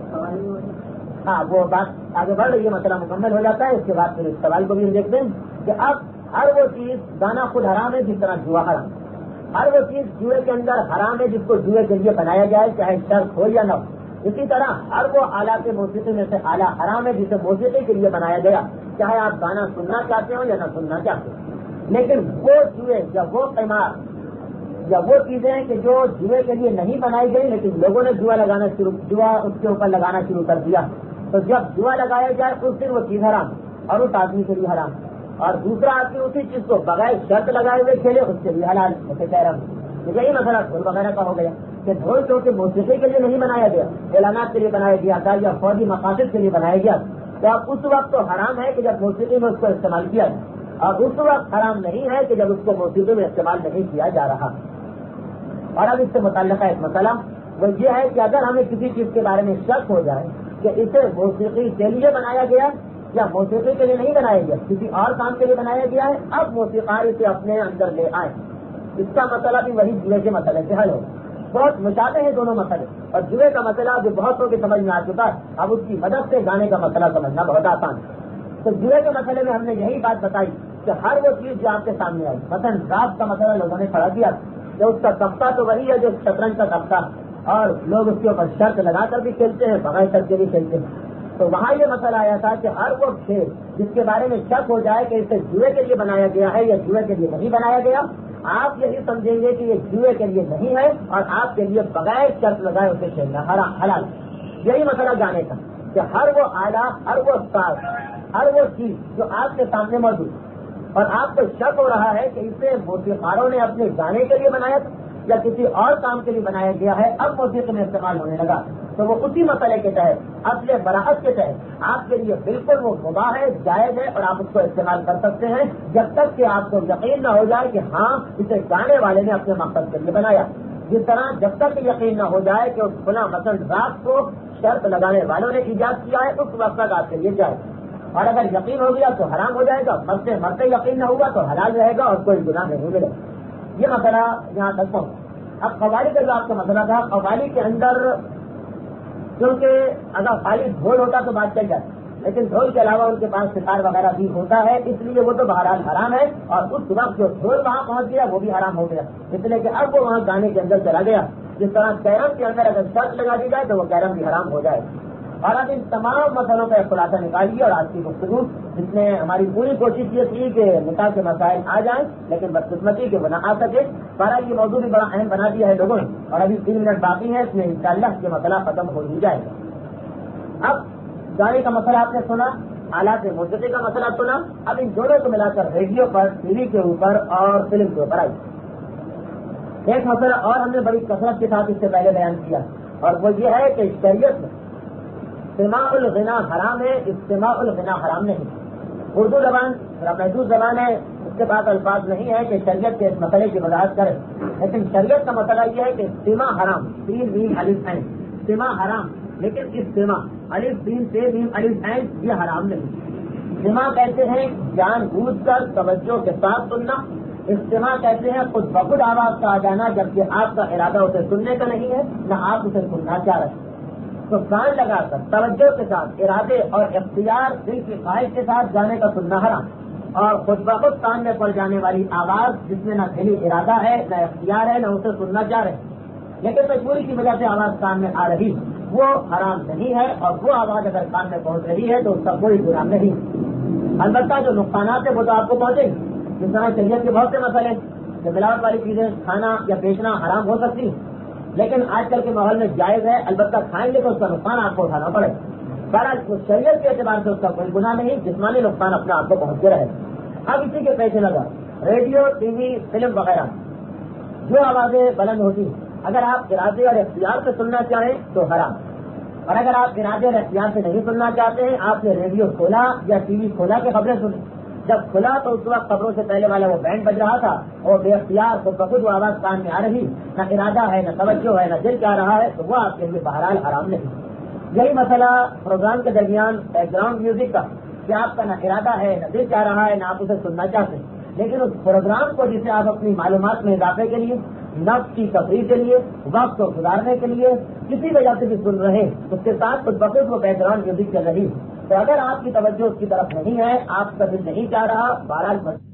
ہاں وہ بات آگے بڑھ رہی ہے مسئلہ مکمل ہو جاتا ہے. اس کے بعد پھر اس سوال کو بھی ہم دیکھتے ہیں کہ اب ہر وہ چیز گانا خود حرام ہے جس طرح جوا حرام. ہر وہ چیز جوئے کے اندر حرام ہے جس کو جوئے کے لیے بنایا جائے چاہے شرط ہو یا نہ ہو. اسی طرح ہر وہ آلات موسیقی میں سے آلہ حرام ہے جسے موسیقی کے لیے بنایا گیا چاہے آپ گانا سننا چاہتے ہو یا نہ سننا چاہتے ہو. لیکن وہ جوئے یا وہ قیمار یا وہ چیزیں کہ جو جوئے کے لیے نہیں بنائی گئی لیکن لوگوں نے جوا لگانا شروع جوا اس کے اوپر لگانا شروع کر دیا تو جب جوا لگایا جائے اس دن وہ چیز حرام اور اس آدمی کے لیے حرام اور دوسرا آدمی اسی چیز کو بغیر شرط لگائے ہوئے کھیلے اس کے لیے حلال. جیسے کہہ رہا ہوں یہی مسئلہ ڈھول وغیرہ کا ہو گیا کہ ڈھول کیونکہ موسیقی کے لیے نہیں بنایا گیا اعلانات کے لیے بنایا گیا تھا یا فوجی مقاصد کے لیے بنایا گیا تو اب اس وقت تو حرام ہے کہ جب موسیقی میں اس کو استعمال کیا جائے اور اس وقت حرام نہیں ہے کہ جب اس کو موسیقی میں استعمال نہیں کیا جا رہا. اور اب اس سے متعلقہ ایک مسئلہ وہ یہ ہے کہ اگر ہمیں کسی چیز کے بارے میں شک ہو جائے کہ اسے موسیقی کے لیے بنایا گیا یا موسیقی کے لیے نہیں بنایا گیا کسی اور کام کے لیے بنایا گیا ہے اب موسیقار اسے اپنے اندر لے آئے اس کا مسئلہ بھی وہی جوئے کے مسئلے سے حل ہو. بہت مشابہ ہیں دونوں مسئلے اور جوئے کا مسئلہ جو بہتوں کی سمجھ میں آ چکا ہے اب اس کی مدد سے گانے کا مسئلہ سمجھنا بہت آسان ہے. تو جوئے کے مسئلے میں ہم نے یہی بات بتائی کہ ہر وہ چیز جو آپ کے سامنے آئی مثلا ڈرافٹ کا مسئلہ لوگوں نے کھڑا کیا کہ اس کا تختہ تو وہی ہے جو شطرنج کا تختہ اور لوگ اس کے اوپر شرط لگا کر بھی کھیلتے ہیں بغیر شرط کے بھی کھیلتے ہیں. تو وہاں یہ مسئلہ آیا تھا کہ ہر وہ کھیل جس کے بارے میں شک ہو جائے کہ اسے جوئے کے لیے بنایا گیا ہے یا جوئے کے لیے نہیں بنایا گیا آپ یہی سمجھیں گے کہ یہ جوئے کے لیے نہیں ہے اور آپ کے لیے بغیر شرط لگائے اسے کھیلنا حلال. یہی مسئلہ گانے کا کہ ہر وہ آلات ہر وہ ساز ہر وہ چیز جو آپ کے سامنے موجود اور آپ کو شک ہو رہا ہے کہ اسے موسیقاروں نے اپنے گانے کے لیے بنایا یا کسی اور کام کے لیے بنایا گیا ہے اب موسیقی میں استعمال ہونے لگا تو وہ اسی مسئلے کے تحت اصل براعت کے تحت آپ کے لیے بالکل وہ مباح ہے جائز ہے اور آپ اس کو استعمال کر سکتے ہیں جب تک کہ آپ کو یقین نہ ہو جائے کہ ہاں اسے گانے والے نے اپنے مقصد کے لیے بنایا. جس طرح جب تک یقین نہ ہو جائے کہ اس فلاں مثلا رات کو شرط لگانے والوں نے ایجاد کیا ہے اس وقت تک آپ کے لیے جائے اور اگر یقین ہو گیا تو حرام ہو جائے گا، مرتے مرتے یقین نہ ہوا تو حلال رہے گا اور کوئی گناہ نہیں ملے گا۔ یہ مسئلہ یہاں تک پہنچ۔ اب قوالی کا جو آپ کا مسئلہ تھا، قوالی کے اندر کیونکہ اگر خالی ڈھول ہوتا تو بات چل جاتی، لیکن ڈھول کے علاوہ ان کے پاس ستار وغیرہ بھی ہوتا ہے، اس لیے وہ تو بہرحال حرام ہے، اور اس وقت جو ڈھول وہاں پہنچ گیا وہ بھی حرام ہو گیا، اس لیے کہ اب وہ وہاں گانے کے اندر چلا گیا۔ جس طرح کیرم کے اندر اگر شرط لگا دی جائے تو وہ کیرم بھی حرام ہو جائے۔ اور اب ان تمام مسئلوں کا خلاصہ نکالیے، اور آج کی گفتگو جس میں ہماری پوری کوشش یہ تھی کہ نکاح کے مسائل آ جائیں لیکن بدقسمتی کے وہ نہ آ سکے، سارا یہ موضوع بھی بڑا اہم بنا دیا ہے لوگوں نے، اور ابھی تین منٹ باقی ہے، اس میں انشاءاللہ یہ مسئلہ ختم ہو ہی جائے گا۔ اب گانے کا مسئلہ آپ نے سنا، آلات موسیقی کا مسئلہ سنا، اب ان دونوں کو ملا کر ریڈیو پر، ٹی وی کے اوپر اور فلم کے اوپر آئی ایک مسئلہ اور ہم نے بڑی کثرت کے ساتھ اس سے پہلے بیان کیا، اور وہ یہ ہے کہ شریعت میں استماع الغنا حرام ہے، استماع الغنا حرام نہیں۔ اردو زبان ذرا محدود زبان ہے، اس کے بعد الفاظ نہیں ہے کہ شریعت کے اس مسئلے کی وضاحت کرے، لیکن شریعت کا مسئلہ یہ ہے کہ استماع حرام، تین میم الف عین، استماع حرام، لیکن استماع الف تین سے میم الف عین یہ حرام نہیں۔ استماع کہتے ہیں جان بوجھ کر توجہ کے ساتھ سننا، استماع کہتے ہیں خود بخود آواز کا آ جانا جبکہ آپ کا ارادہ اسے سننے کا نہیں ہے، نہ آپ اسے سننا چاہ رہے ہیں، تو کان لگا کر توجہ کے ساتھ ارادے اور اختیار دل کی خواہش کے ساتھ گانے کا سننا حرام، اور خود بخود کان میں پڑ جانے والی آواز جس میں نہ دلی ارادہ ہے نہ اختیار ہے نہ اسے سننا چاہ رہے لیکن مجبوری کی وجہ سے آواز کان میں آ رہی وہ حرام نہیں ہے، اور وہ آواز اگر کان میں پہنچ رہی ہے تو اس کا کوئی گناہ نہیں۔ البتہ جو نقصانات ہیں وہ تو آپ کو پہنچے گی، جس طرح شریعت کے بہت سے مسئلے کہ ملاوٹ والی چیزیں کھانا یا بیچنا حرام ہو سکتی، لیکن آج کل کے ماحول میں جائز ہے، البتہ کھائیں گے تو اس کا نقصان آپ کو اٹھانا پڑے، بہرحال شریعت کے اعتبار سے اس کا کوئی گناہ نہیں، جسمانی نقصان اپنے آپ کو پہنچتے رہے۔ اب اسی کے پیچھے لگا ریڈیو، ٹی وی، فلم وغیرہ جو آوازیں بلند ہوتی ہیں، اگر آپ ارادے اور اختیار سے سننا چاہیں تو حرام، اور اگر آپ ارادے اور اختیار سے نہیں سننا چاہتے ہیں، آپ نے ریڈیو کھولا یا ٹی وی کھولا کہ خبریں سنیں، جب کھلا تو اس وقت خبروں سے پہلے والا وہ بینڈ بج رہا تھا اور بے اختیار خود بخود وہ آواز کان میں آ رہی، نہ ارادہ ہے نہ توجہ ہے نہ دل چاہ رہا ہے، تو وہ آپ کے لیے بہرحال حرام نہیں۔ یہی مسئلہ پروگرام کے درمیان بیک گراؤنڈ میوزک کا، کہ آپ کا نہ ارادہ ہے نہ دل چاہ رہا ہے نہ آپ اسے سننا چاہتے ہیں، لیکن اس پروگرام کو جسے آپ اپنی معلومات میں اضافے کے لیے، نفس کی تفریح کے لیے، وقت کو گزارنے کے لیے کسی وجہ سے بھی سن رہے، اس کے ساتھ خود بخود وہ بیک گراؤنڈ میوزک چل رہی، تو اگر آپ کی توجہ اس کی طرف نہیں ہے، آپ کا دل نہیں چاہ رہا، بہرحال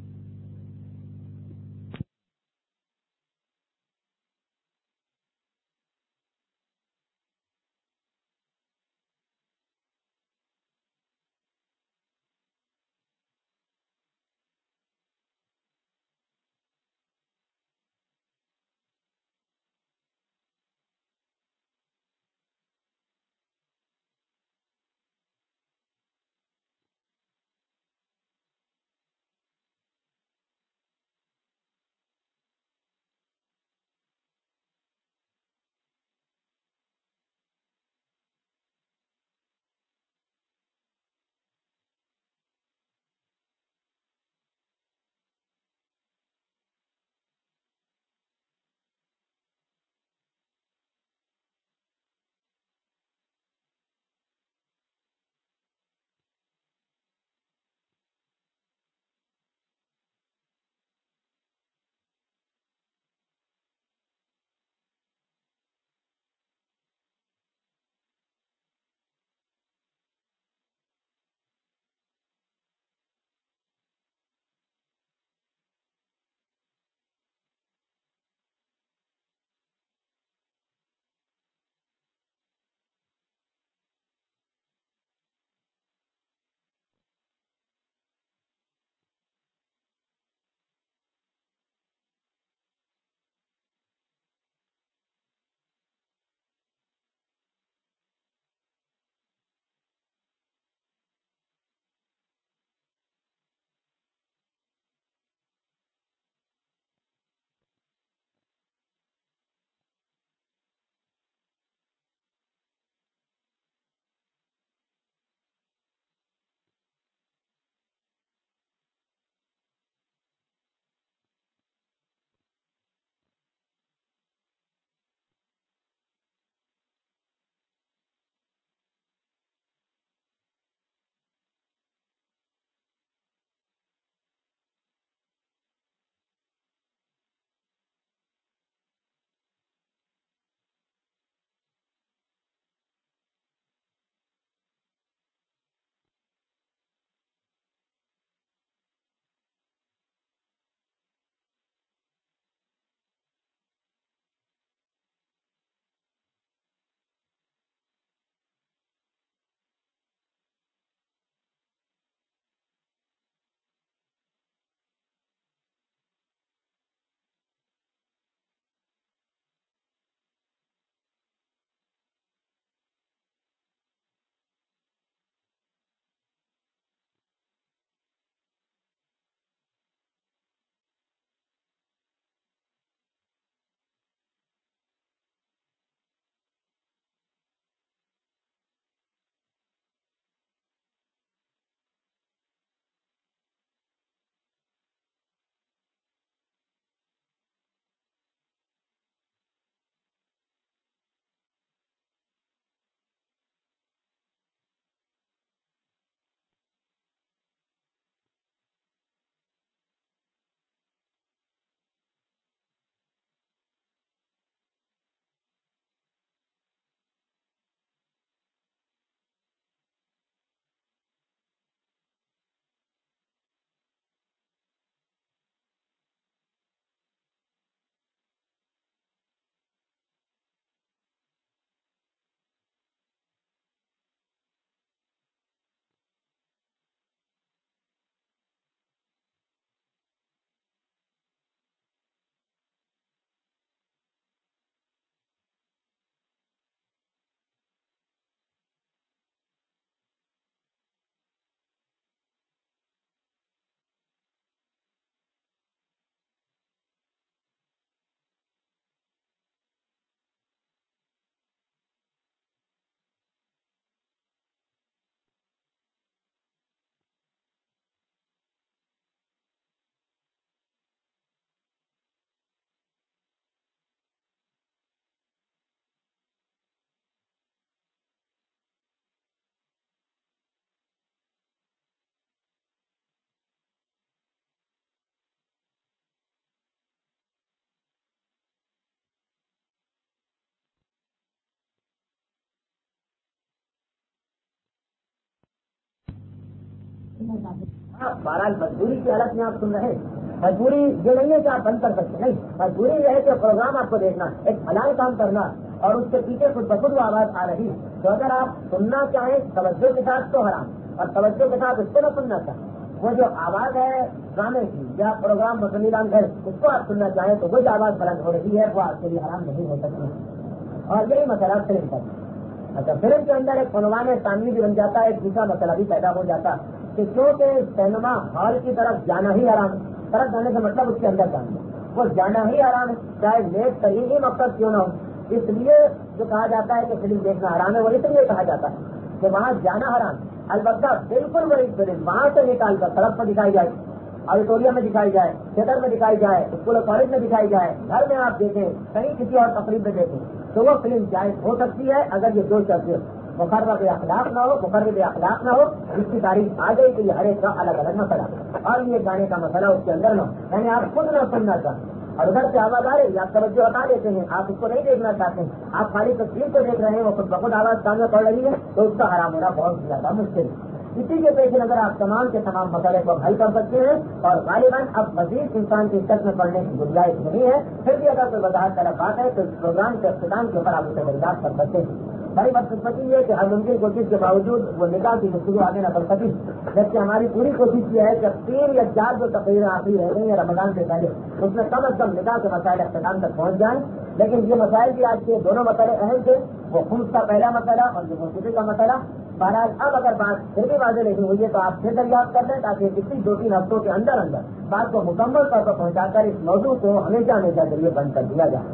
بہرحال مجبوری کی حالت میں آپ سن رہے ہیں. مجبوری یہ نہیں ہے کہ آپ بند کر سکتے, نہیں. مجبوری یہ ہے کہ پروگرام آپ کو دیکھنا, ایک حلال کام کرنا, اور اس کے پیچھے کچھ بخود وہ آواز آ رہی, تو اگر آپ سننا چاہیں توجہ کے ساتھ تو حرام, اور توجہ کے ساتھ اس کو نہ سننا چاہیں. وہ جو آواز ہے ڈرامے کی یا پروگرام مسلی رام گھر, اس کو آپ سننا چاہیں تو وہ جو آواز بلند ہو رہی ہے وہ آپ کے لیے حرام نہیں ہو سکتی. اور یہی مسئلہ فلم کا. اچھا, فلم کے اندر ایک عنوان ثانوی بھی بن جاتا ہے, ایک دوسرا مسئلہ بھی پیدا ہو جاتا کہ کیونکہ سینما ہال کی طرف جانا ہی حرام ہے. طرف جانے کا مطلب اس کے اندر جانا, وہ جانا ہی حرام ہے, چاہے نیک ترین ہی مقصد کیوں نہ ہو. اس لیے جو کہا جاتا ہے کہ فلم دیکھنا حرام ہے, وہ اس لیے کہا جاتا ہے کہ وہاں جانا حرام. البتہ بالکل وہی فلم وہاں سے نکال کر سڑک پر دکھائی جائے, آڈیٹوریم میں دکھائی جائے, تھیٹر میں دکھائی جائے, اسکول اور کالج میں دکھائی جائے, گھر میں آپ دیکھیں, کہیں کسی اور تقریب میں دیکھیں, تو وہ فلم جائز ہو سکتی ہے اگر یہ دو شرط مقرر اخلاق نہ ہو, مقرر اخلاق نہ ہو, جس کی تاریخ آ گئی کہ یہ ہر ایک کا الگ الگ مسئلہ, اور یہ گانے کا مسئلہ اس کے اندر نہ ہو. یعنی آپ خود نہ سننا چاہیں اور ادھر سے آواز آ رہی ہے, آپ توجہ ہٹا لیتے ہیں, آپ اس کو نہیں دیکھنا چاہتے ہیں, آپ خالی تصویر کو دیکھ رہے ہیں, وہ خود بخود آواز سامنے پڑ رہی ہے, تو اس کا حرام ہونا بہت زیادہ مشکل ہے. اسی کے پیش نظر آپ تمام کے تمام مسئلے کو حل کر سکتے ہیں, اور غالباً اب مزید انسان کی شک میں پڑنے کی گنجائش نہیں ہے. پھر بھی اگر کوئی وضاحت طلب بات ہے تو اس پروگرام کے اختتام کے اوپر آپ اسے دریافت کر سکتے ہیں. بڑی بدقسمتی یہ کہ ہر ممکن کوشش کے باوجود وہ نکاح کی گفتگو آگے نہ کر سکی, جبکہ ہماری پوری کوشش یہ ہے کہ تین یا چار جو تقریریں آخری رہ گئی ہیں رمضان سے پہلے, اس میں کم از کم نکاح کے مسائل اختتام تک پہنچ جائیں. لیکن یہ مسائل بھی آج کے دونوں مسئلے اہم تھے, وہ خمس کا پہلا مسئلہ اور یہ موسیقی کا مسئلہ. بہرحال اب اگر بات پھر بھی واضح نہیں ہوئی ہے تو آپ پھر دریافت کر لیں, تاکہ اسی دو تین ہفتوں کے اندر اندر بات کو مکمل طور پر پہنچا کر اس موضوع کو ہمیشہ ہمیشہ کے لیے بند کر دیا جائے.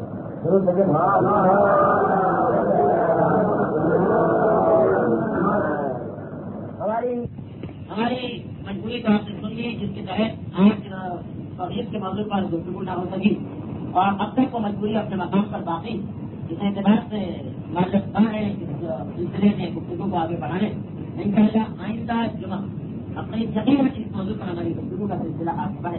ہماری ہماری مجبوری تو آپ نے سن لی, جس کے تحت آج توحید کے موضوع پر گفتگو نہ ہو سکی, اور اب تک وہ مجبوری اپنے مقام پر باقی. اس اعتبار سے معلوم ہے اس سلسلے میں گفتگو کو آگے بڑھانے انشاءاللہ آئندہ جمعہ اپنی جگہ اس موضوع پر ہماری گفتگو کا سلسلہ آگے بڑھے.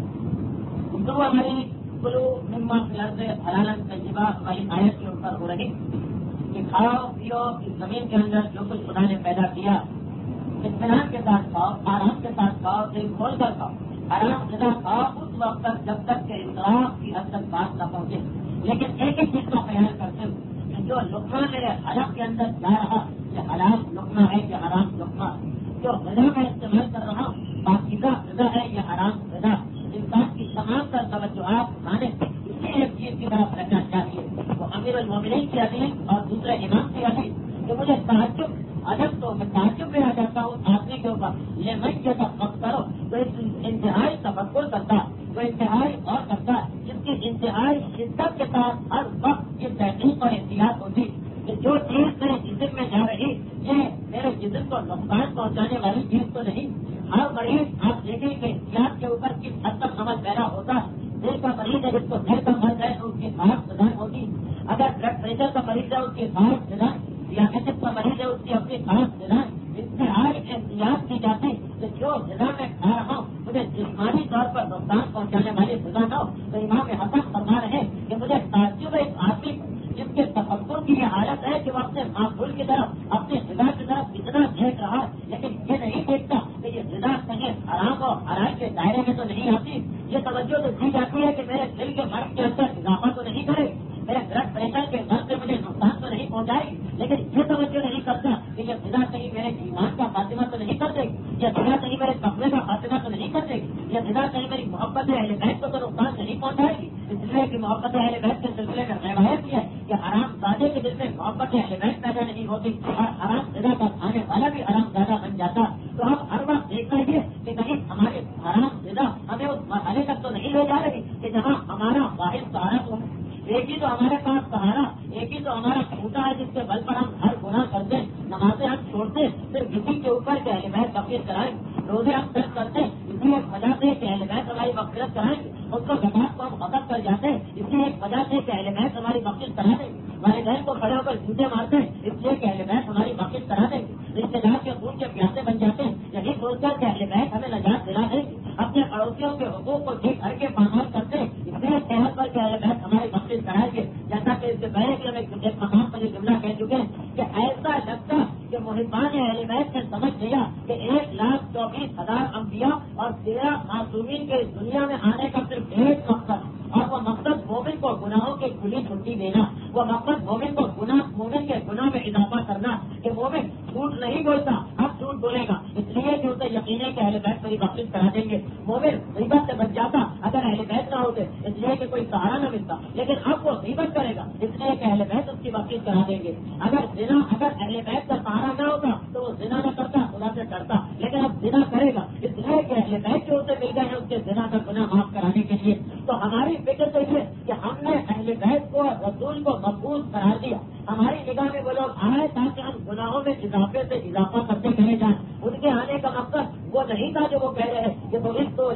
گفتگو ہماری کلو مما فلرز حلال طیبہ ہماری آیت کے اوپر ہو رہی کہ کھاؤ پیو اس زمین کے اندر جو کچھ خدا نے پیدا کیا اطمینان کے ساتھ کھاؤ, آرام کے ساتھ کھاؤ, دل کھول کر کھاؤ, آرام غذا کھاؤ اس وقت تک جب تک کہ اطراف کی حد تک بات نہ پہنچے. لیکن ایک ایک چیز کا خیال کرتے ہوئے کہ جو لقمہ میرے حلق کے اندر جا رہا یہ حلال لقمہ ہے کہ حرام لقمہ, جو غذا میں استعمال کر رہا ہوں پاکیزہ غذا ہے یا حرام غذا, انسان کی تمام تر توجہات مانے اسی ایک چیز کی طرف رکھنا چاہیے. وہ امیر المومنین کی حدیث اور دوسرے امام کی حدیث کہ مجھے تعجب ادب تو میں تعجب میں آ جاتا ہوں آدمی کے اوپر, یہ میں یہ تفکر کرو تو انتہائی تفکر کرتا, وہ انتہائی اور کرتا جس کی انتہائی شدت کے ساتھ ہر وقت یہ تحقیق اور احتیاط ہوتی کہ جو چیز میرے جسم میں جا رہی یہ میرے جسم کو نقصان پہنچانے والی چیز تو نہیں. ہر مریض آپ دیکھیں کہ احتیاط کے اوپر کس حد تک سمجھ پیدا ہوتا ہے. دل کا مریض ہے جس کو دل کا مرض ہے تو اس کی خاص غذا ہوگی, اگر بلڈ پریشر کا مریض ہے اس کی خاص غذا, ذیابیطس کا مریض ہے اس کی اپنی خاص غذا. انتہائی احتیاط کی جاتی کہ جو غذا میں کھا رہا ہوں مجھے جسمانی طور پر نقصان پہنچانے والی غذا نہ ہو. تو امام حسن فرما رہے کہ مجھے تعجب ایک آدمی جس کے تفکر کی یہ حالت ہے کہ وہ اپنے معقول کی طرف اپنے غذا کی طرف اتنا دیکھ رہا ہے لیکن یہ نہیں دیکھتا کہ یہ غذا کہیں حرام اور حلال کے دائرے میں تو نہیں آتی. یہ توجہ تو دی جاتی ہے کہ میرے دل کے مرض کے اندر اضافہ تو نہیں کرے, میرے بلڈ پریشر کے مرض سے مجھے نقصان تو نہیں پہنچائے, لیکن یہ توجہ نہیں کرتا کہ یہ غذا کہیں میرے ایمان کا خاتمہ تو نہیں کر دے, یہ غذا کہیں میرے تقوی کا خاتمہ تو نہیں کر دے, یہ غذا کہیں میری محبت اہل بیت کو تو نقصان نہیں پہنچائے گی. اس لیے کہ محبت اہل بیت کے سلسلے میں روایت یہ ہے کہ حرام زادے کے دل میں محبت اہل بیت پیدا نہیں ہوتی اور حرام غذا کا کھانے والا بھی حرام زادہ بن جاتا. تو ہم ہر وقت دیکھتے ہیں کہ کہیں ہمارے حرام غذا ہمیں اس مرحلے تک تو نہیں لے جا رہی کہ جہاں ہمارا واحد سہارا تو ایک ہی تو ہمارے پاس سہارا, ایک ہی تو ہمارا چھوٹا ہے جس کے بل پر ہم ہر گناہ کرتے, نمازیں ہم چھوڑتے پھر کسی کے اوپر کہ اہل بیت تفریح کرائیں, روزے ہم ترک کرتے اسی ایک وجہ سے کہ اہل بیت ہماری مغفرت کرائیں, اس کو زکات کو ہم ختم کر جاتے اسی ایک وجہ سے کہ اہل بیت ہماری مغفرت کرا دیں, ہمارے بہن کو کھڑے ہو کر جوتے مارتے ہیں اس لیے کہ اہل بیت ہماری مغفرت کرا دیں, رشتے دار کے خون کے پیاسے بن جاتے ہیں یہی سوچ کر کہ اہل بیت ہمیں نجات دلا دیں, اپنے پڑوسیوں کے حقوق کو ٹھیک کر کے پامال کرتے ہیں اس لیے صحت پر کہ اہل بیت ہماری مغفرت کرائیں گے. جیسا کہ اس سے پہلے کہ ہم ایک مقام پر یہ جملہ کہہ چکے ہیں کہ ایسا لگتا کہ محبان اہل بیت نے سمجھ لیا کہ ایک لاکھ चौबीस हजार अम्बिया और तेरह मासूमीन के इस दुनिया में आने का सिर्फ एक मकसद, और वो मकसद मोमिन को गुनाहों की खुली छुट्टी देना, वो मकसद मोमिन को गुनाह मोमिन के गुनाह में इजाफा करना कि मोमिन झूठ नहीं बोलता, अब झूठ बोलेगा, इसलिए कि उसे यकीन है कि अहले बैत मेरी बख्शिश करा देंगे। मोमिन गीबत से बच जाता अगर अहले बैत ना होते, इसलिए कि कोई सहारा न मिलता, लेकिन अब वो गीबत करेगा इसलिए कि अहले बैत उसकी बख्शिश करा देंगे। अगर जिना अगर अहले बैत का सहारा न होता तो वो जिना न करता, खुदा से डरता, लेकिन अब जिना करेगा इसलिए कि अहले बैत जो उसे मिल गए हैं उसके जिना का गुनाह माफ कराने के लिए। तो हमारी फिक्र तो ये कि हमने अहले बैत को रसूल को मकबूल करार दिया, हमारी निगाह में वो लोग आए ताकि हम गुनाहों में इजाफे से इजाफा करते चले जाएं। उनके आने का मकसद वो नहीं था जो वो कह रहे हैं कि तो इस तो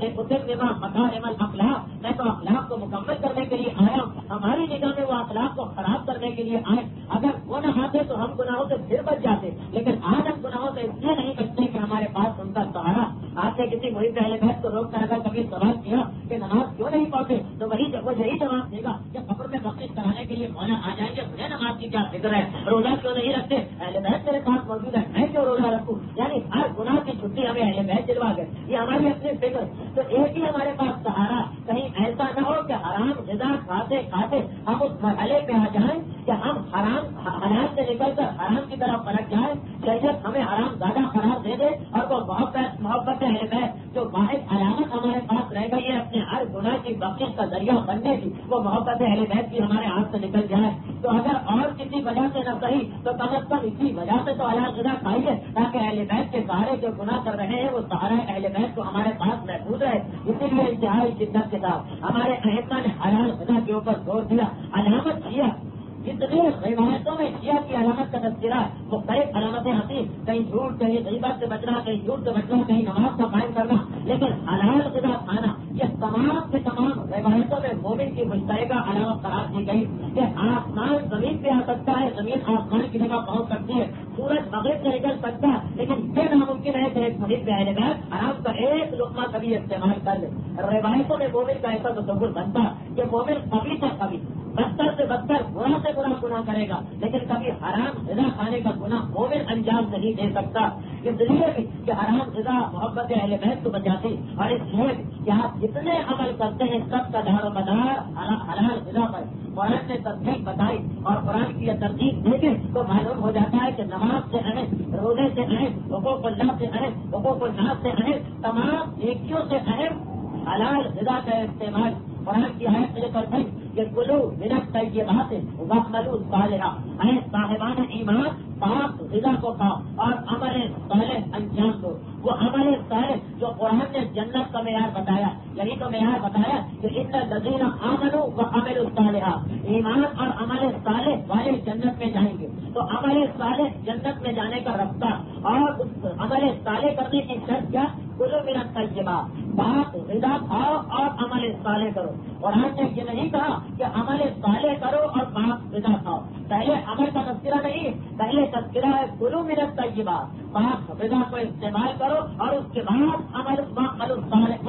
मकारिमल अखलाक, मैं तो अखलाक को मुकम्मल करने के लिए आया हूँ। हमारी निगाह में वो अखलाक को खराब करने के लिए आए। अगर वो न आते तो हम गुनाहों से फिर बच जाते, लेकिन आज हम गुनाहों से इसलिए नहीं बचते कि हमारे पास उनका सहारा। आपने किसी मुहिब अहले बैत को रोक कर अगर कभी सवाल किया कि नमाज क्यों नहीं पढ़ते, तो वही वो यही जवाब देगा कि कब्र में बख्शिश कराने के लिए मौला आ जाएंगे, मुझे नमाज की क्या फिक्र है, रोजा क्यों नहीं रखते, अहले बैत मेरे पास मौजूद है, मैं क्यों रोजा रखूं। यानी हर गुनाह की छुट्टी हमें अहले बैत दिलवा गए, ये हमारी अपनी फिक्र। तो एक ही हमारे पास सहारा, कहीं ऐसा न हो कि हराम ग़िज़ा खाते खाते हम उस मरहले पे आ जाएं कि हम हराम हराम से निकल कर हराम की तरफ पलट जाए, शरीयत हमें हराम ज्यादा करार दे दे और वो मोहब्बत मोहब्बत अहले बैत जो वाहिद अलामत हमारे पास रह गई है अपने हर गुनाह की बख्शिश का जरिया बनने की, वो मोहब्बत अहले बैत की हमारे हाथ से निकल जाए। तो अगर और किसी वजह से न सही तो कम अज कम इसी वजह से तो हलाल ग़िज़ा खाइए ताकि अहले बैत के सहारे जो गुनाह कर रहे हैं वो सहारा अहले बैत को हमारे पास महफूज रहे। इसीलिए इंतहाई शिद्दत के साथ हमारे अहम्मा ने हलाल ग़िज़ा के ऊपर जोर दिया। अलामत किया जितनी रिवायतों में शिया की अलामत का तस्करा मुख्तलिफ अलामतें आती, कहीं झूठ, कहीं गीबत से बचना, कहीं झूठ से बचना, कहीं नमाज का कायम करना, लेकिन हलाल ग़िज़ा खाना ये तमाम के तमाम रिवायतों में मोमिन की मुश्तरका अलामत करार दी गई कि आसमान जमीन पे आ सकता है, जमीन आसमान की जगह पहुंच सकती है, सूरज मगरिब से निकल सकता है, लेकिन ये नामुमकिन है कि एक मुहिब पे अहले बैत आराम का एक लुक़मा कभी इस्तेमाल कर ले। रिवायतों में मोमिन का ऐसा तसव्वुर बनता कि मोमिन कभी से कभी बदतर से बदतर बुरा से बुरा गुनाह करेगा, लेकिन कभी हराम ग़िज़ा खाने का गुनाह मोमिन अंजाम नहीं दे सकता। इसलिए भी कि हराम ग़िज़ा मोहब्बत अहले बैत को बचाती, और इसलिए कि आप जितने अमल करते हैं सब का दारो मदार हलाल ग़िज़ा पर कुरान ने तरतीब बताई, और कुरान की यह तरतीब देखें तो मालूम हो जाता है कि नमाज से अहम, रोजे से अहम, हुकूक़ुल्लाह से अहम, हुकूक़ुन्नास से अहम, तमाम नेकियों से अहम हलाल ग़िज़ा का इस्तेमाल। कुरान की आयत ये फरमाई कि कुलू मिनत तय्यबात वअमलू सालिहा, ऐ साहिबान ईमान पाक ग़िज़ा को खाओ और अमल सालिह अंजाम दो। वो अमल सालिह जो कुरान ने जन्नत का मेयार बताया, यही तो मेयार बताया कि इन्नल लज़ीना आमनू व अमिलू सालिहा, ईमान और अमल सालिह वाले जन्नत में जाएंगे। तो अमल सालिह जन्नत में जाने का रास्ता और उस अमल सालिह करने की शर्त क्या, कुलू मिनत तय्यबात, पाक ग़िज़ा खाओ और अमल सालिह करो। कुरान ने ये नहीं कहा कि अमल सालिह करो और पाक ग़िज़ा खाओ, पहले अमल का तज़किरा नहीं, पहले तज़किरा है कुलू मिनत तय्यबात, पाक ग़िज़ा को इस्तेमाल करो और उसके बाद अमल वअमलू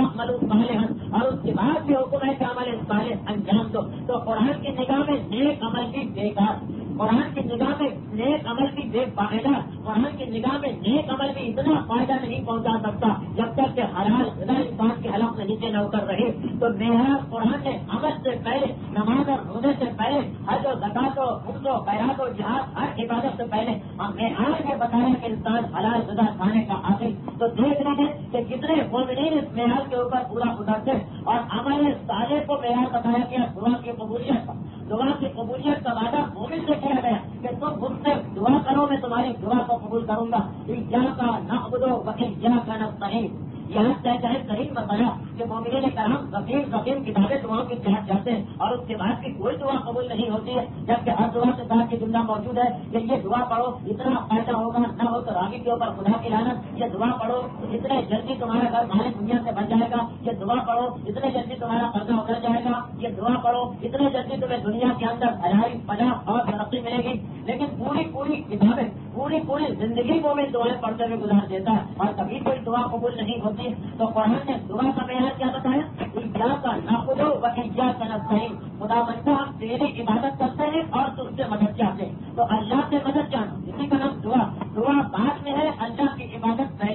सालिह, और उसके बाद भी हुक्म है कि अमल सालिह अंजाम दो। तो कुरान की निगाह में नेक अमल भी बेकार, कुरान की निगाह में नेक अमल भी बेफायदा, कुरान की निगाह में नेक अमल भी इतना फायदा नहीं पहुंचा सकता जब तक कि हलाल ग़िज़ा इंसान के हलक में नीचे न उतर रहे। तो मेरा कुरान ने अमल से पहले, नमाज और रोजे से पहले, हज और ज़कात और उम्र और खैरात और जिहाद, हर इबादत से पहले हमें आज ये बताया कि इंसान हलाल ग़िज़ा खाने का आदि। तो देख रहे हैं कि कितने मोमिनीन इस मेयार के ऊपर पूरा उतरते, और अमल सालिह को मेयार बताया गया दुआ की कबूलियत का। दुआ की कबूलियत का वादा मोमिन से किया गया कि तुम मुझसे दुआ करो, मैं तुम्हारी दुआ को कबूल करूंगा। इय्याका नअबुदु व इय्याका नस्तईन, यहाँ चाहे करीब बताया कि मोमिनीन कराम ज़कीम ज़कीम किताबें दुआओं की तहत जाते हैं और उसके बाद की कोई दुआ कबूल नहीं होती है, जबकि हर दुआ के साथ ये जुमला मौजूद है कि ये दुआ पढ़ो इतना फायदा होगा, न हो तो रागी के ऊपर खुदा की लानत, ये दुआ पढ़ो इतने जल्दी तुम्हारा घर मालिक दुनिया से बन जाएगा, ये दुआ पढ़ो इतने जल्दी तुम्हारा कर्जा उतर जाएगा, ये दुआ पढ़ो इतने जल्दी तुम्हें दुनिया के अंदर भलाई फलाह और तरक्की मिलेगी। लेकिन पूरी पूरी किताबें, पूरी पूरी जिंदगी मोमिन दुआएं पढ़ते हुए गुजार देता है और कभी कोई दुआ कबूल नहीं होती। तो कुरान ने दुआ का मेयार क्या बताया, इय्याका नअबुदु व इय्याका नस्तईन, खुदा बनता हम तेरी इबादत करते हैं और तुझसे मदद चाहते हैं। तो अल्लाह से मदद चाहना, इसी का नाम दुआ। दुआ बाद में है, अल्लाह की इबादत पहले। तो